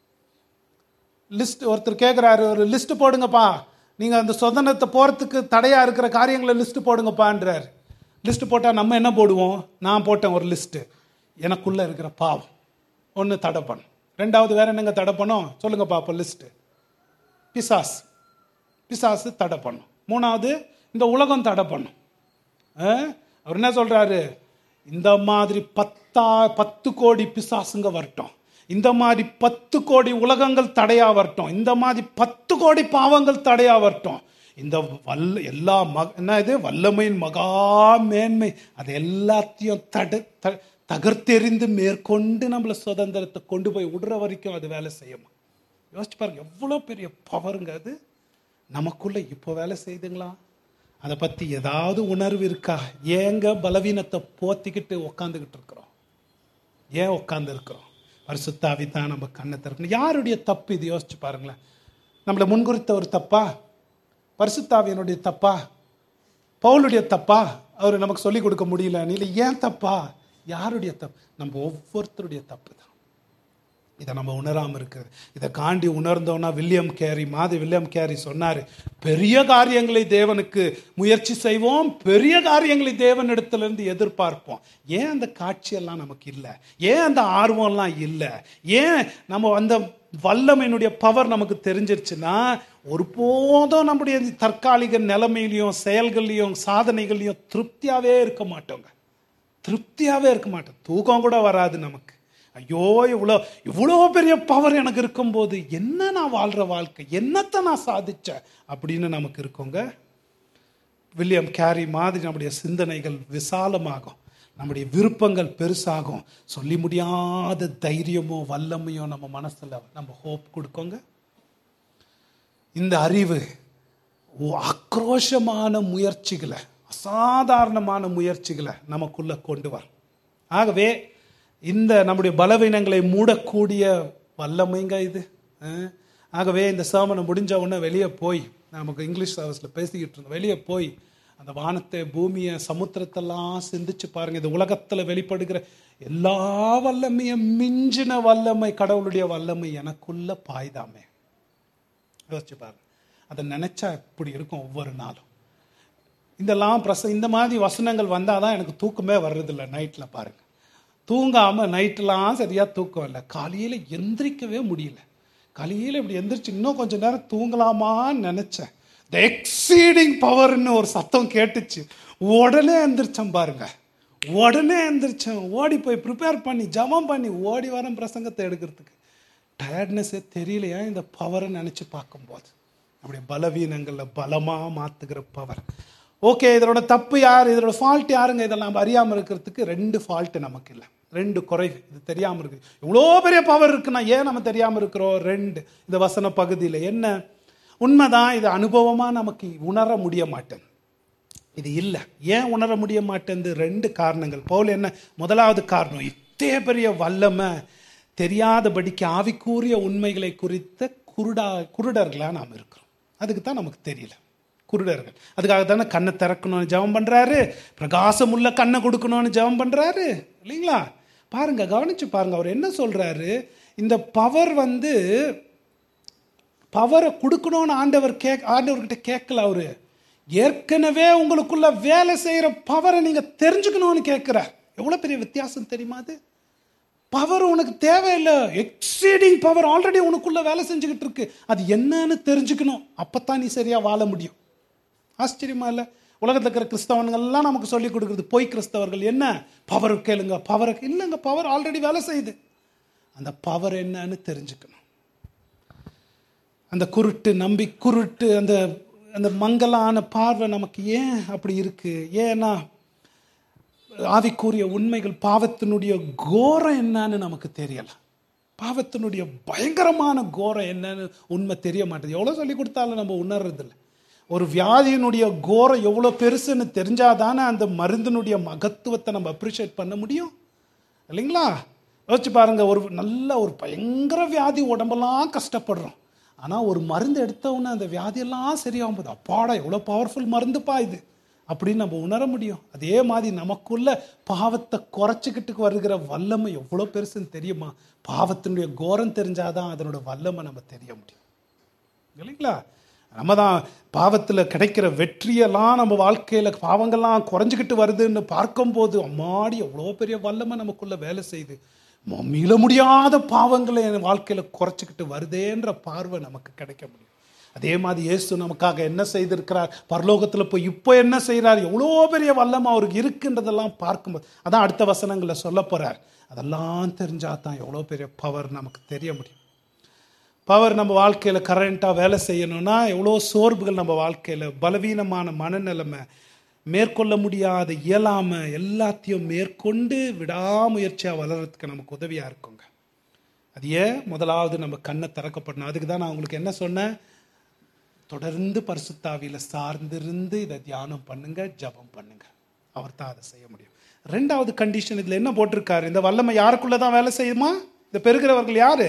லிஸ்ட் ஒருத்தர் கேட்குறாரு, ஒரு லிஸ்ட் போடுங்கப்பா, நீங்கள் அந்த சுதந்திரத்தை போகிறதுக்கு தடையாக இருக்கிற காரியங்களை லிஸ்ட்டு போடுங்கப்பான்றார். லிஸ்ட்டு போட்டால் நம்ம என்ன போடுவோம்? நான் போட்டேன் ஒரு லிஸ்ட்டு, எனக்குள்ளே இருக்கிற பாவம் ஒன்று தடை பண்ணும். ரெண்டாவது வேற என்னங்க தடை பண்ணும் சொல்லுங்க பாப்போம்? லிஸ்ட்டு பிசாஸ், பிசாசு தடை பண்ணும். மூணாவது இந்த உலகம் தடை பண்ணும். அவர் என்ன சொல்றாரு? இந்த மாதிரி பத்தா பத்து கோடி பிசாசுங்க வரட்டும், இந்த மாதிரி பத்து கோடி உலகங்கள் தடையா வரட்டும், இந்த மாதிரி பத்து கோடி பாவங்கள் தடையா வரட்டும், இந்த வல்ல எல்லா ம என்ன இது வல்லமையின் மகா மேன்மை அது எல்லாத்தையும் தடு தகர்த்தெறிந்து மேற்கொண்டு நம்மள சுதந்திரத்தை கொண்டு போய் விடுற வரைக்கும் அது வேலை செய்யுமா? யோசிச்சு பாருங்க, எவ்வளோ பெரிய பவருங்க அது நமக்குள்ள. இப்போ வேலை செய்துங்களா? அதை பற்றி ஏதாவது உணர்வு இருக்கா? ஏங்க பலவீனத்தை போத்திக்கிட்டு உக்காந்துக்கிட்டு இருக்கிறோம்? ஏன் உட்கார்ந்து இருக்கிறோம்? பரிசுத்த ஆவி தான் நம்ம கண்ணை திறக்கணும். யாருடைய தப்பு இது? யோசிச்சு பாருங்களேன். நம்மளை முன்குறித்த ஒரு தப்பா? பரிசுத்த ஆவியினுடைய தப்பா? பவுலுடைய தப்பா? அவர் நமக்கு சொல்லிக் கொடுக்க முடியல, இல்லை ஏன் தப்பா? யாருடைய தப்பு? நம்ம ஒவ்வொருத்தருடைய தப்பு தான். இதை நம்ம உணராமல் இருக்கிறது. இதை காண்டி உணர்ந்தோன்னா வில்லியம் கேரி மாதிரி வில்லியம் கேரி சொன்னார், பெரிய காரியங்களை தேவனுக்கு முயற்சி செய்வோம், பெரிய காரியங்களை தேவனிடத்திலிருந்து எதிர்பார்ப்போம். ஏன் அந்த காட்சியெல்லாம் நமக்கு இல்லை? ஏன் அந்த ஆர்வம்லாம் இல்லை? ஏன் நம்ம அந்த வல்லமையினுடைய பவர் நமக்கு தெரிஞ்சிருச்சுன்னா ஒருபோதும் நம்முடைய தற்காலிக நிலைமையிலையும் செயல்கள்லையும் சாதனைகள்லையும் திருப்தியாகவே இருக்க மாட்டோங்க. திருப்தியாகவே இருக்க மாட்டோம். தூக்கம் கூட வராது நமக்கு. ஐயோ, இவ்வளோ இவ்வளோ பெரிய பவர் எனக்கு இருக்கும்போது என்ன நான் வாழ்கிற வாழ்க்கை, என்னத்தை நான் சாதிச்சேன் அப்படின்னு நமக்கு இருக்குங்க. வில்லியம் கேரி மாதிரி நம்முடைய சிந்தனைகள் விசாலமாகும், நம்முடைய விருப்பங்கள் பெருசாகும், சொல்லி முடியாத தைரியமோ வல்லமையோ நம்ம மனசில் நம்ம ஹோப் கொடுக்கோங்க. இந்த அறிவு ஆக்ரோஷமான முயற்சிகளை, அசாதாரணமான முயற்சிகளை நமக்குள்ள கொண்டு வரும். ஆகவே இந்த நம்முடைய பலவீனங்களை மூடக்கூடிய வல்லமைங்க இது. ஆகவே இந்த சர்மனை முடிஞ்ச உடனே வெளியே போய், நமக்கு இங்கிலீஷ் சர்வீஸில் பேசிக்கிட்டு இருந்தோம், வெளியே போய் அந்த வானத்தை பூமியை சமுத்திரத்தெல்லாம் சிந்திச்சு பாருங்க. இந்த உலகத்தில் வெளிப்படுகிற எல்லா வல்லமையும் மிஞ்சின வல்லமை, கடவுளுடைய வல்லமை எனக்குள்ள பாய்தாமே. யோசிச்சு பாருங்க. அதை நினைச்சா இப்படி இருக்கும் ஒவ்வொரு நாளும். இதெல்லாம் பிரச இந்த மாதிரி வசனங்கள் வந்தால் தான் எனக்கு தூக்கமே வர்றதில்லை. நைட்டில் பாருங்க, தூங்காமல் நைட்டெலாம் சரியாக தூக்கம் இல்லை, காலையில் எந்திரிக்கவே முடியல. காலையில் இப்படி எந்திரிச்சு இன்னும் கொஞ்சம் நேரம் தூங்கலாமான்னு நினச்சேன். த எக்ஸீடிங் பவர்னு ஒரு சத்தம் கேட்டுச்சு. உடனே எந்திரிச்சேன் பாருங்க, உடனே எந்திரிச்சேன். ஓடி போய் ப்ரிப்பேர் பண்ணி ஜபம் பண்ணி ஓடி வரேன் பிரசங்கத்தை எடுக்கிறதுக்கு. டயர்ட்னஸே தெரியலையா இந்த பவரை நினச்சி பார்க்கும்போது? அப்படியே பலவீனங்களில் பலமாக மாற்றுகிற பவர். ஓகே, இதோட தப்பு யார், இதோட ஃபால்ட் யாருங்க? இதெல்லாம் நம்ம அறியாமல் இருக்கிறதுக்கு ரெண்டு ஃபால்ட்டு நமக்கு இல்லை, ரெண்டு குறைவு. இது தெரியாமல் இருக்குது. இவ்வளோ பெரிய பவர் இருக்குன்னா ஏன் நம்ம தெரியாமல் இருக்கிறோம்? ரெண்டு இந்த வசன பகுதியில் என்ன உண்மைதான், இது அனுபவமாக நமக்கு உணர முடிய மாட்டேன். இது இல்லை. ஏன் உணர முடிய மாட்டேன்? ரெண்டு காரணங்கள். பவுல் என்ன முதலாவது காரணம், இத்தே பெரிய வல்லமை தெரியாதபடிக்கு ஆவிக்கூறிய உண்மைகளை குறித்த குருடா குருடர்களாக நாம் இருக்கிறோம். அதுக்கு தான் நமக்கு தெரியல, குருடர்கள். அதுக்காக தானே கண்ணை திறக்கணும்னு ஜெபம் பண்ணுறாரு, பிரகாசம் உள்ள கண்ணை கொடுக்கணும்னு ஜெபம் பண்ணுறாரு இல்லைங்களா? பாருங்க, கவனிச்சு பாருங்க, அவர் என்ன சொல்றாரு. இந்த பவர் வந்து பவரை கொடுக்கணும்னு ஆண்டவர் கே ஆண்டவர்கிட்ட கேட்கல. அவரு ஏற்கனவே உங்களுக்குள்ள வேலை செய்யற பவரை நீங்க தெரிஞ்சுக்கணும்னு கேட்கிறார். எவ்வளவு பெரிய வித்தியாசம் தெரியுமா? அது பவர் உனக்கு தேவையில்லை, எக்ஸீடிங் பவர் ஆல்ரெடி உனக்குள்ள வேலை செஞ்சுக்கிட்டு இருக்கு. அது என்னன்னு தெரிஞ்சுக்கணும், அப்பத்தான் நீ சரியா வாழ முடியும். ஆச்சரியமா இல்லை? உலகத்தில் இருக்கிற கிறிஸ்தவன்கள்லாம் நமக்கு சொல்லி கொடுக்குறது பொய் கிறிஸ்தவர்கள். என்ன பவர் கேளுங்க, பவர் இல்லைங்க, பவர் ஆல்ரெடி வேலை செய்யுது. அந்த பவர் என்னன்னு தெரிஞ்சுக்கணும். அந்த குருட்டு நம்பி குருட்டு அந்த அந்த மங்கலான பார்வை நமக்கு ஏன் அப்படி இருக்கு? ஏன்னா ஆவிக்குரிய உண்மைகள், பாவத்தினுடைய கோரம் என்னன்னு நமக்கு தெரியல. பாவத்தினுடைய பயங்கரமான கோரம் என்னன்னு உண்மை தெரிய மாட்டேது. எவ்வளோ சொல்லி கொடுத்தாலும் நம்ம உணர்றதில்லை. ஒரு வியாதியினுடைய கோரம் எவ்வளோ பெருசுன்னு தெரிஞ்சாதானே அந்த மருந்தினுடைய மகத்துவத்தை நம்ம அப்ரிஷியேட் பண்ண முடியும் இல்லைங்களா? யோசிச்சு பாருங்க, ஒரு நல்ல ஒரு பயங்கர வியாதி, உடம்பெல்லாம் கஷ்டப்படுறோம். ஆனால் ஒரு மருந்து எடுத்தவுடனே அந்த வியாதியெல்லாம் சரியாகும் போது, அப்பாடா எவ்வளோ பவர்ஃபுல் மருந்துப்பா இது அப்படின்னு நம்ம உணர முடியும். அதே மாதிரி நமக்குள்ள பாவத்தை குறைச்சிக்கிட்டு வருகிற வல்லமை எவ்வளோ பெருசுன்னு தெரியுமா? பாவத்தினுடைய கோரம் தெரிஞ்சாதான் அதனோட வல்லமை நம்ம தெரிய முடியும் இல்லைங்களா? நம்ம தான் பாவத்தில் கிடைக்கிற வெற்றியெல்லாம் நம்ம வாழ்க்கையில் பாவங்கள்லாம் குறைஞ்சிக்கிட்டு வருதுன்னு பார்க்கும்போது, அம்மாடி எவ்வளோ பெரிய வல்லமை நமக்குள்ள வேலை செய்யுது, மீள முடியாத பாவங்களை என் வாழ்க்கையில் குறைச்சிக்கிட்டு வருதேன்ற பார்வை நமக்கு கிடைக்க முடியும். அதே மாதிரி இயேசு நமக்காக என்ன செய்திருக்கிறார், பரலோகத்தில் போய் இப்போ என்ன செய்கிறார், எவ்வளோ பெரிய வல்லமை அவருக்கு இருக்குன்றதெல்லாம் பார்க்கும்போது, அதான் அடுத்த வசனங்களில் சொல்ல போகிறார். அதெல்லாம் தெரிஞ்சால் தான் எவ்வளோ பெரிய பவர் நமக்கு தெரிய முடியும். பவர் நம்ம வாழ்க்கையில் கரண்ட்டாக வேலை செய்யணும்னா எவ்வளோ சோர்வுகள் நம்ம வாழ்க்கையில், பலவீனமான மனநிலைமை, மேற்கொள்ள முடியாத இயலாமை எல்லாத்தையும் மேற்கொண்டு விடாமுயற்சியாக வளர்கிறதுக்கு நமக்கு உதவியாக இருக்குங்க. அது ஏன் முதலாவது நம்ம கண்ணை திறக்கப்படணும். அதுக்கு தான் நான் உங்களுக்கு என்ன சொன்னேன், தொடர்ந்து பரிசுத்த ஆவியில சார்ந்திருந்து இதை தியானம் பண்ணுங்க, ஜபம் பண்ணுங்க. அவர் தான் அதை செய்ய முடியும். ரெண்டாவது கண்டிஷன் இதுல என்ன போட்டிருக்காரு? இந்த வல்லமை யாருக்குள்ளதான் வேலை செய்யுமா? இந்த பெறுகிறவர்கள் யாரு?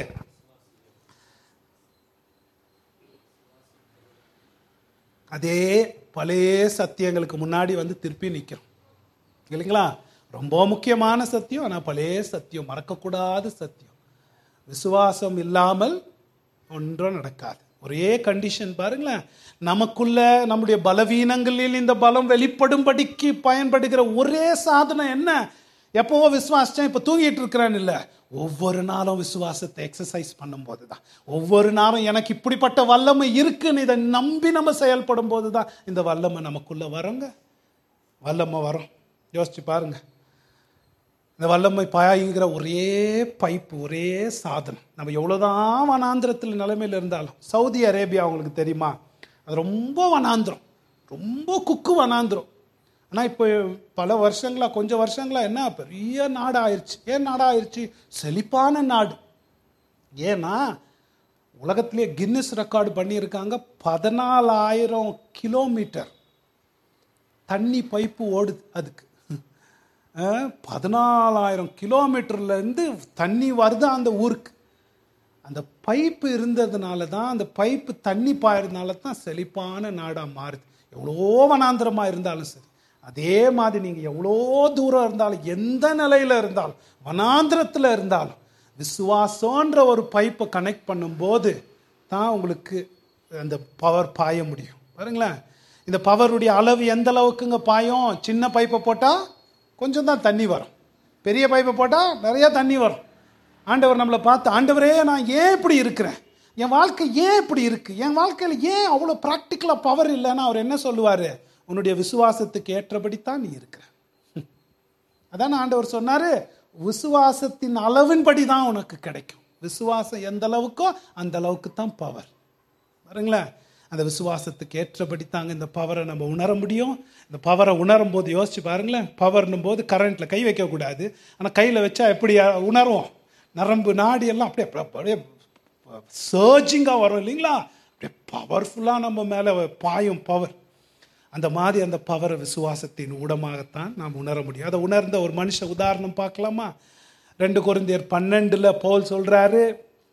அதே பழைய சத்தியங்களுக்கு முன்னாடி வந்து திருப்பி நிற்கிறோம் இல்லைங்களா? ரொம்ப முக்கியமான சத்தியம், ஆனால் பழைய சத்தியம், மறக்கக்கூடாத சத்தியம். விசுவாசம் இல்லாமல் ஒன்றும் நடக்காது. ஒரே கண்டிஷன் பாருங்களேன், நமக்குள்ள நம்முடைய பலவீனங்களில் இந்த பலம் வெளிப்படும்படிக்கு பயன்படுகிற ஒரே சாதனம் என்ன? எப்பவோ விசுவாசிச்சேன் இப்போ தூங்கிட்டு இருக்கிறேன்னு இல்லை, ஒவ்வொரு நாளும் விசுவாசத்தை எக்ஸசைஸ் பண்ணும் போது தான், ஒவ்வொரு நாளும் எனக்கு இப்படிப்பட்ட வல்லமை இருக்குன்னு இதை நம்பி நம்ம செயல்படும் போது தான் இந்த வல்லமை நமக்குள்ள வரோங்க. வல்லமை வரும். யோசிச்சு பாருங்க, இந்த வல்லமை பாய்கிற ஒரே பைப்பு, ஒரே சாதனம். நம்ம எவ்வளோதான் வனாந்திரத்தில் நிலைமையில் இருந்தாலும், சவுதி அரேபியா உங்களுக்கு தெரியுமா? அது ரொம்ப வனாந்திரம், ரொம்ப குக்கு வனாந்திரம். ஆனால் இப்போ பல வருஷங்களா, கொஞ்சம் வருஷங்களா என்ன பெரிய நாடு ஆயிடுச்சு. ஏன் நாடு ஆயிடுச்சு? செழிப்பான நாடு. ஏன்னா உலகத்திலே கின்னஸ் ரெக்கார்டு பண்ணியிருக்காங்க. பதினாலாயிரம் கிலோமீட்டர் தண்ணி பைப்பு ஓடுது. அதுக்கு பதினாலாயிரம் கிலோமீட்டர்ல இருந்து தண்ணி வருது அந்த ஊருக்கு. அந்த பைப்பு இருந்ததுனால தான், அந்த பைப்பு தண்ணி பாயறதுனால தான் செழிப்பான நாடாக மாறுது. எவ்வளோ வனாந்திரமாக இருந்தாலும் சரி, அதே மாதிரி நீங்கள் எவ்வளோ தூரம் இருந்தாலும், எந்த நிலையில் இருந்தாலும், வனாந்திரத்தில் இருந்தாலும், விசுவாசன்ற ஒரு பைப்பை கனெக்ட் பண்ணும்போது தான் உங்களுக்கு அந்த பவர் பாய முடியும். பாருங்களேன், இந்த பவருடைய அளவு எந்த அளவுக்குங்க பாயும்? சின்ன பைப்பை போட்டால் கொஞ்சம் தான் தண்ணி வரும், பெரிய பைப்பை போட்டால் நிறையா தண்ணி வரும். ஆண்டவர் நம்மளை பார்த்து, ஆண்டவரே நான் ஏன் இப்படி இருக்கிறேன், என் வாழ்க்கை ஏன் இப்படி இருக்குது, என் வாழ்க்கையில் ஏன் அவ்வளோ ப்ராக்டிக்கலாக பவர் இல்லைன்னா அவர் என்ன சொல்லுவார்? உன்னுடைய விசுவாசத்துக்கு ஏற்றபடித்தான் நீ இருக்கிற. அதான் ஆண்டவர் சொன்னார், விசுவாசத்தின் அளவின்படி தான் உனக்கு கிடைக்கும். விசுவாசம் எந்த அளவுக்கோ அந்த அளவுக்கு தான் பவர். பாருங்களேன், அந்த விசுவாசத்துக்கு ஏற்றபடி தாங்க இந்த பவரை நம்ம உணர முடியும். இந்த பவரை உணரும் போது யோசிச்சு பாருங்களேன், பவர்னும் போது கரண்ட்ல கை வைக்கக்கூடாது, ஆனால் கையில் வச்சா எப்படி உணர்வோம்? நரம்பு நாடி எல்லாம் அப்படியே அப்படியே சர்ஜிங்காக வரும் இல்லைங்களா? அப்படியே பவர்ஃபுல்லாக நம்ம மேலே பாயும் பவர். அந்த மாதிரி அந்த பவரை விசுவாசத்தின் ஊடமாகத்தான் நாம் உணர முடியும். அதை உணர்ந்த ஒரு மனுஷ உதாரணம் பார்க்கலாமா? ரெண்டு கொரிந்தியர் பன்னெண்டுல பவுல் சொல்றாரு,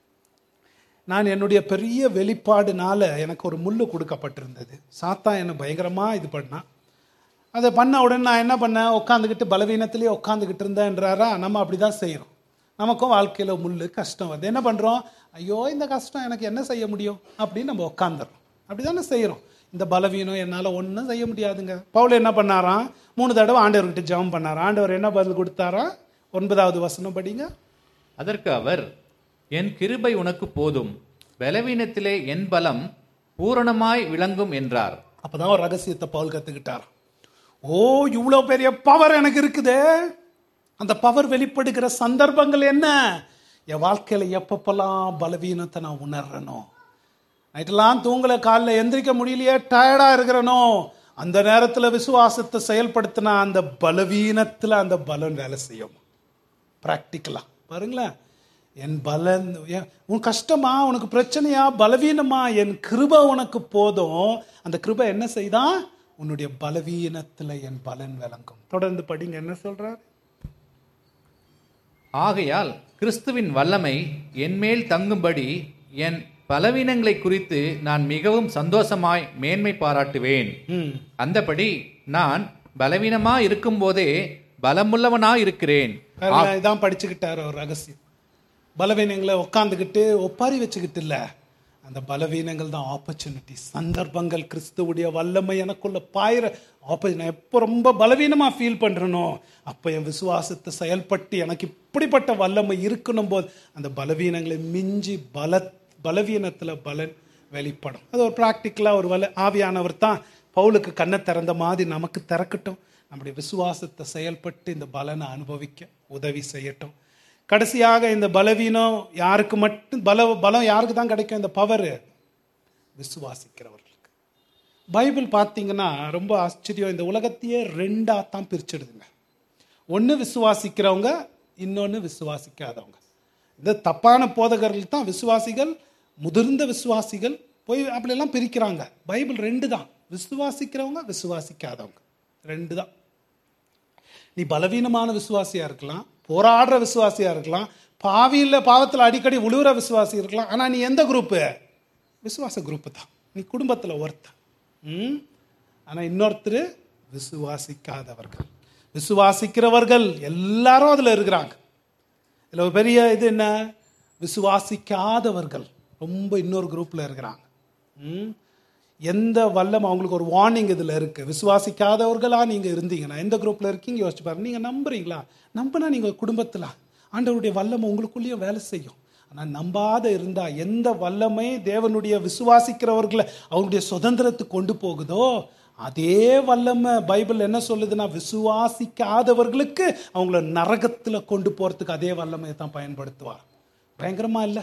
நான் என்னுடைய பெரிய வெளிப்பாடுனால எனக்கு ஒரு முள்ளு கொடுக்கப்பட்டிருந்தது. சாத்தா என்னை பயங்கரமாக இது பண்ணான். அதை பண்ண உடனே நான் என்ன பண்ணேன்? உட்காந்துக்கிட்டு பலவீனத்திலேயே உட்காந்துக்கிட்டு இருந்தேன்றாரா? நம்ம அப்படி தான் செய்கிறோம். நமக்கும் வாழ்க்கையில் முள்ளு கஷ்டம் வருது. என்ன பண்ணுறோம்? ஐயோ இந்த கஷ்டம் எனக்கு என்ன செய்ய முடியும் அப்படின்னு நம்ம உட்காந்துடுறோம். அப்படி தானே செய்கிறோம். இந்த பலவீனம் என்னால் ஒன்றும் செய்ய முடியாதுங்க. பவுல் என்ன பண்ணாராம்? மூணு தடவை ஆண்டவர்கிட்ட ஜெபம் பண்ணாராம். ஆண்டவர் என்ன பதில் கொடுத்தாராம்? ஒன்பதாவது வசனம் படிங்க. அதற்கு அவர், என் கிருபை உனக்கு போதும், பலவீனத்திலே என் பலம் பூரணமாய் விளங்கும் என்றார். அப்பதான் ஒரு ரகசியத்தை பவுல் கத்துக்கிட்டார். ஓ, இவ்வளோ பெரிய பவர் எனக்கு இருக்குதே. அந்த பவர் வெளிப்படுகிற சந்தர்ப்பங்கள் என்ன? என் வாழ்க்கையில எப்பப்பெல்லாம் பலவீனத்தை நான் உணர்றனோ, நைட்டெல்லாம் தூங்கல, காலில் எந்திரிக்க முடியலையே, டயர்டா இருக்கிறனோ, அந்த நேரத்தில் விசுவாசத்தை செயல்படுத்தினா அந்த பலவீனத்தில் அந்த பலன் வேலை செய்யும். பிராக்டிக்கலா பாருங்களேன். என் பலன், உன் கஷ்டமா, உனக்கு பிரச்சனையா, பலவீனமா, என் கிருபை உனக்கு போதும். அந்த கிருபை என்ன செய்தான்? உன்னுடைய பலவீனத்துல என் பலன் விளங்கும். தொடர்ந்து படிங்க, என்ன சொல்றார்? ஆகையால் கிறிஸ்துவின் வல்லமை என்மேல் தங்கும்படி என் பலவீனங்களை குறித்து நான் மிகவும் சந்தோஷமாய் மேன்மை பாராட்டுவேன். அந்தபடி நான் பலவீனமா இருக்கும் போதே பலமுள்ளவனா இருக்கிறேன். இதான் படிச்சுக்கிட்டாரு ஒரு ரகசியம். பலவீனங்களை உட்காந்துக்கிட்டு ஒப்பாரி வச்சுக்கிட்டு இல்லை, அந்த பலவீனங்கள் தான் ஆப்பர்ச்சுனிட்டி, சந்தர்ப்பங்கள். கிறிஸ்துவுடைய வல்லமை எனக்குள்ள பாயிர ஆப்பர்ச்சுனிட்டி. எப்போ ரொம்ப பலவீனமாக ஃபீல் பண்ணுறனோ அப்போ என் விசுவாசத்தை செயல்பட்டு எனக்கு இப்படிப்பட்ட வல்லமை இருக்கணும் போது அந்த பலவீனங்களை மிஞ்சி பல பலவீனத்தில் பலன் வெளிப்படும். அது ஒரு ப்ராக்டிக்கலாக ஒரு வல்ல ஆவியானவர் தான் பவுலுக்கு கண்ணை திறந்த மாதிரி நமக்கு திறக்கட்டும். நம்முடைய விசுவாசத்தை செயல்பட்டு இந்த பலனை அனுபவிக்க உதவி செய்யட்டும். கடைசியாக இந்த பலவீனம் யாருக்கு மட்டும் பல பலம் யாருக்கு தான் கிடைக்கும்? இந்த பவர் விசுவாசிக்கிறவர்களுக்கு. பைபிள் பார்த்தீங்கன்னா ரொம்ப ஆச்சரியம். இந்த உலகத்தையே ரெண்டாக தான் பிரிச்சிடுதுங்க. ஒன்று விசுவாசிக்கிறவங்க, இன்னொன்று விசுவாசிக்காதவங்க. இந்த தப்பான போதகர்கள் தான் விசுவாசிகள், முதிர்ந்த விசுவாசிகள் போய் அப்படியெல்லாம் பிரிக்கிறாங்க. பைபிள் ரெண்டு தான், விசுவாசிக்கிறவங்க விசுவாசிக்காதவங்க ரெண்டு தான். நீ பலவீனமான விசுவாசியா இருக்கலாம், போராடுற விசுவாசியா இருக்கலாம், பாவியில் பாவத்தில் அடிக்கடி உழுவுற விசுவாசி இருக்கலாம். ஆனால் நீ எந்த குரூப்பு? விசுவாச குரூப்பு தான். நீ குடும்பத்தில் ஒருத்த. ம் ஆனால் இன்னொருத்தர் விசுவாசிக்காதவர்கள். விசுவாசிக்கிறவர்கள் எல்லாரும் அதில் இருக்கிறாங்க. இதில் ஒரு பெரிய இது என்ன, விசுவாசிக்காதவர்கள் ரொம்ப இன்னொரு குரூப்பில் இருக்கிறாங்க. ம் எந்த வல்லம் அவங்களுக்கு ஒரு வார்னிங் இதில் இருக்குது. விசுவாசிக்காதவர்களாக நீங்கள் இருந்தீங்கன்னா எந்த குரூப்பில் இருக்கீங்க யோசிச்சு பாருங்க. நீங்கள் நம்புறீங்களா? நம்பினா நீங்கள் குடும்பத்தில் ஆண்டவருடைய வல்லமை உங்களுக்குள்ளேயும் வேலை செய்யும். ஆனால் நம்பாத இருந்தால் எந்த வல்லமை தேவனுடைய விசுவாசிக்கிறவர்களை அவருடைய சுதந்திரத்துக்கு கொண்டு போகுதோ அதே வல்லமை பைபிள் என்ன சொல்லுதுன்னா, விசுவாசிக்காதவர்களுக்கு அவங்கள நரகத்தில் கொண்டு போகிறதுக்கு அதே வல்லமையை தான் பயன்படுத்துவார். பயங்கரமா இல்லை?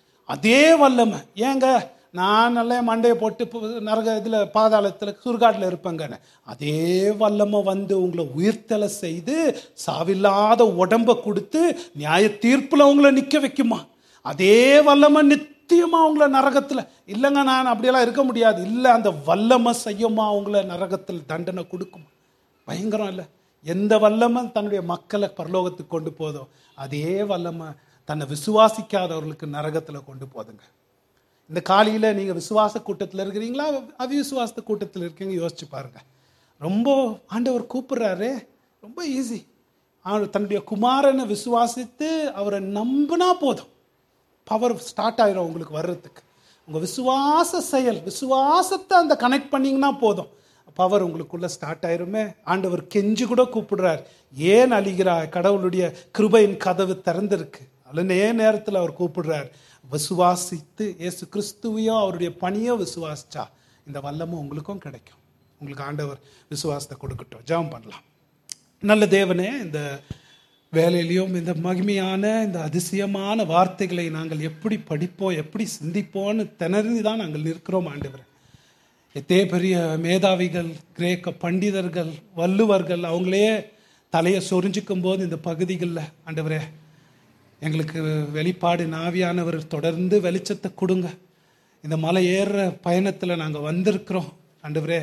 அதே வல்லமை. ஏங்க நான் நல்ல மண்டையை போட்டு நரக இதில் பாதாளத்தில் சுடுகாட்டில் இருப்பேங்கன்னு, அதே வல்லமை வந்து உங்களை உயிர்த்தலை செய்து சாவில்லாத உடம்பை கொடுத்து நியாய தீர்ப்பில் உங்களை நிற்க வைக்குமா. அதே வல்லமை நித்தியமாக உங்களை நரகத்தில், இல்லைங்க நான் அப்படியெல்லாம் இருக்க முடியாது, இல்லை அந்த வல்லமை செய்யுமா உங்களை நரகத்தில் தண்டனை கொடுக்குமா. பயங்கரம் இல்லை? எந்த வல்லமை தன்னுடைய மக்களை பரலோகத்துக்கு கொண்டு போதோ அதே வல்லமை தன்னை விசுவாசிக்காதவர்களுக்கு நரகத்தில் கொண்டு போதுங்க. இந்த காலையில் நீங்கள் விசுவாச கூட்டத்தில் இருக்கிறீங்களா, அவிசுவாச கூட்டத்தில் இருக்கீங்க? யோசிச்சு பாருங்க. ரொம்ப ஆண்டவர் கூப்பிடுறாரு, ரொம்ப ஈஸி. அவர் தன்னுடைய குமாரனை விசுவாசித்து அவரை நம்பினா போதும், பவர் ஸ்டார்ட் ஆயிரும் உங்களுக்கு வர்றதுக்கு. உங்கள் விசுவாச செயல், விசுவாசத்தை அந்த கனெக்ட் பண்ணிங்கன்னா போதும், பவர் உங்களுக்குள்ள ஸ்டார்ட் ஆயிருமே. ஆண்டவர் கெஞ்சி கூட கூப்பிடுறார், ஏன் அழிகிறாய், கடவுளுடைய கிருபையின் கதவு திறந்திருக்கு. அல்லனே நேரத்தில் அவர் கூப்பிடுறார், விசுவாசித்து இயேசு கிறிஸ்துவையோ அவருடைய பணியோ விசுவாசிச்சா இந்த வல்லமும் உங்களுக்கும் கிடைக்கும். உங்களுக்கு ஆண்டவர் விசுவாசத்தை கொடுக்கட்டும். ஜெபம் பண்ணலாம். நல்ல தேவனே, இந்த வேலையிலையும் இந்த மகிமையான இந்த அதிசயமான வார்த்தைகளை நாங்கள் எப்படி படிப்போம், எப்படி சிந்திப்போன்னு திணறி தான் நாங்கள் நிற்கிறோம். ஆண்டவர், எத்தே பெரிய மேதாவிகள், கிரேக்க பண்டிதர்கள், வள்ளுவர்கள் அவங்களே தலையை சொரிஞ்சிக்கும் போது இந்த பகுதிகளில் ஆண்டவரே எங்களுக்கு வெளிப்பாடு நாவியானவர் தொடர்ந்து வெளிச்சத்தை கொடுங்க. இந்த மலை ஏறுற பயணத்தில் நாங்கள் வந்திருக்கிறோம் ஆண்டவரே.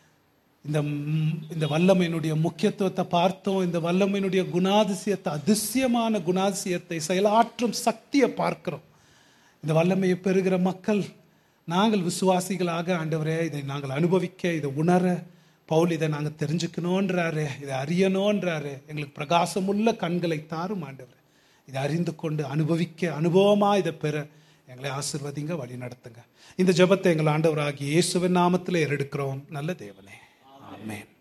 இந்த இந்த வல்லமையினுடைய முக்கியத்துவத்தை பார்த்தோம். இந்த வல்லமையினுடைய குணாதிசயத்தை, அதிசயமான குணாதிசயத்தை, செயலாற்றும் சக்தியை பார்க்கிறோம். இந்த வல்லமையை பெறுகிற மக்கள் நாங்கள் விசுவாசிகளாக ஆண்டவரே இதை நாங்கள் அனுபவிக்க, இதை உணர, பவுல் இதை நாங்கள் தெரிஞ்சுக்கணுன்றாரு, இதை அறியணுன்றாரு. எங்களுக்கு பிரகாசமுள்ள கண்களை தாரும் ஆண்டவரே. இதை அறிந்து கொண்டு அனுபவிக்க, அனுபவமாக இதை பெற எங்களை ஆசீர்வதிங்க, வழி நடத்துங்க. இந்த ஜெபத்தை எங்கள் ஆண்டவராகிய இயேசுவின் நாமத்தில் ஏறெடுக்கிறோம் நல்ல தேவனே. ஆமென்.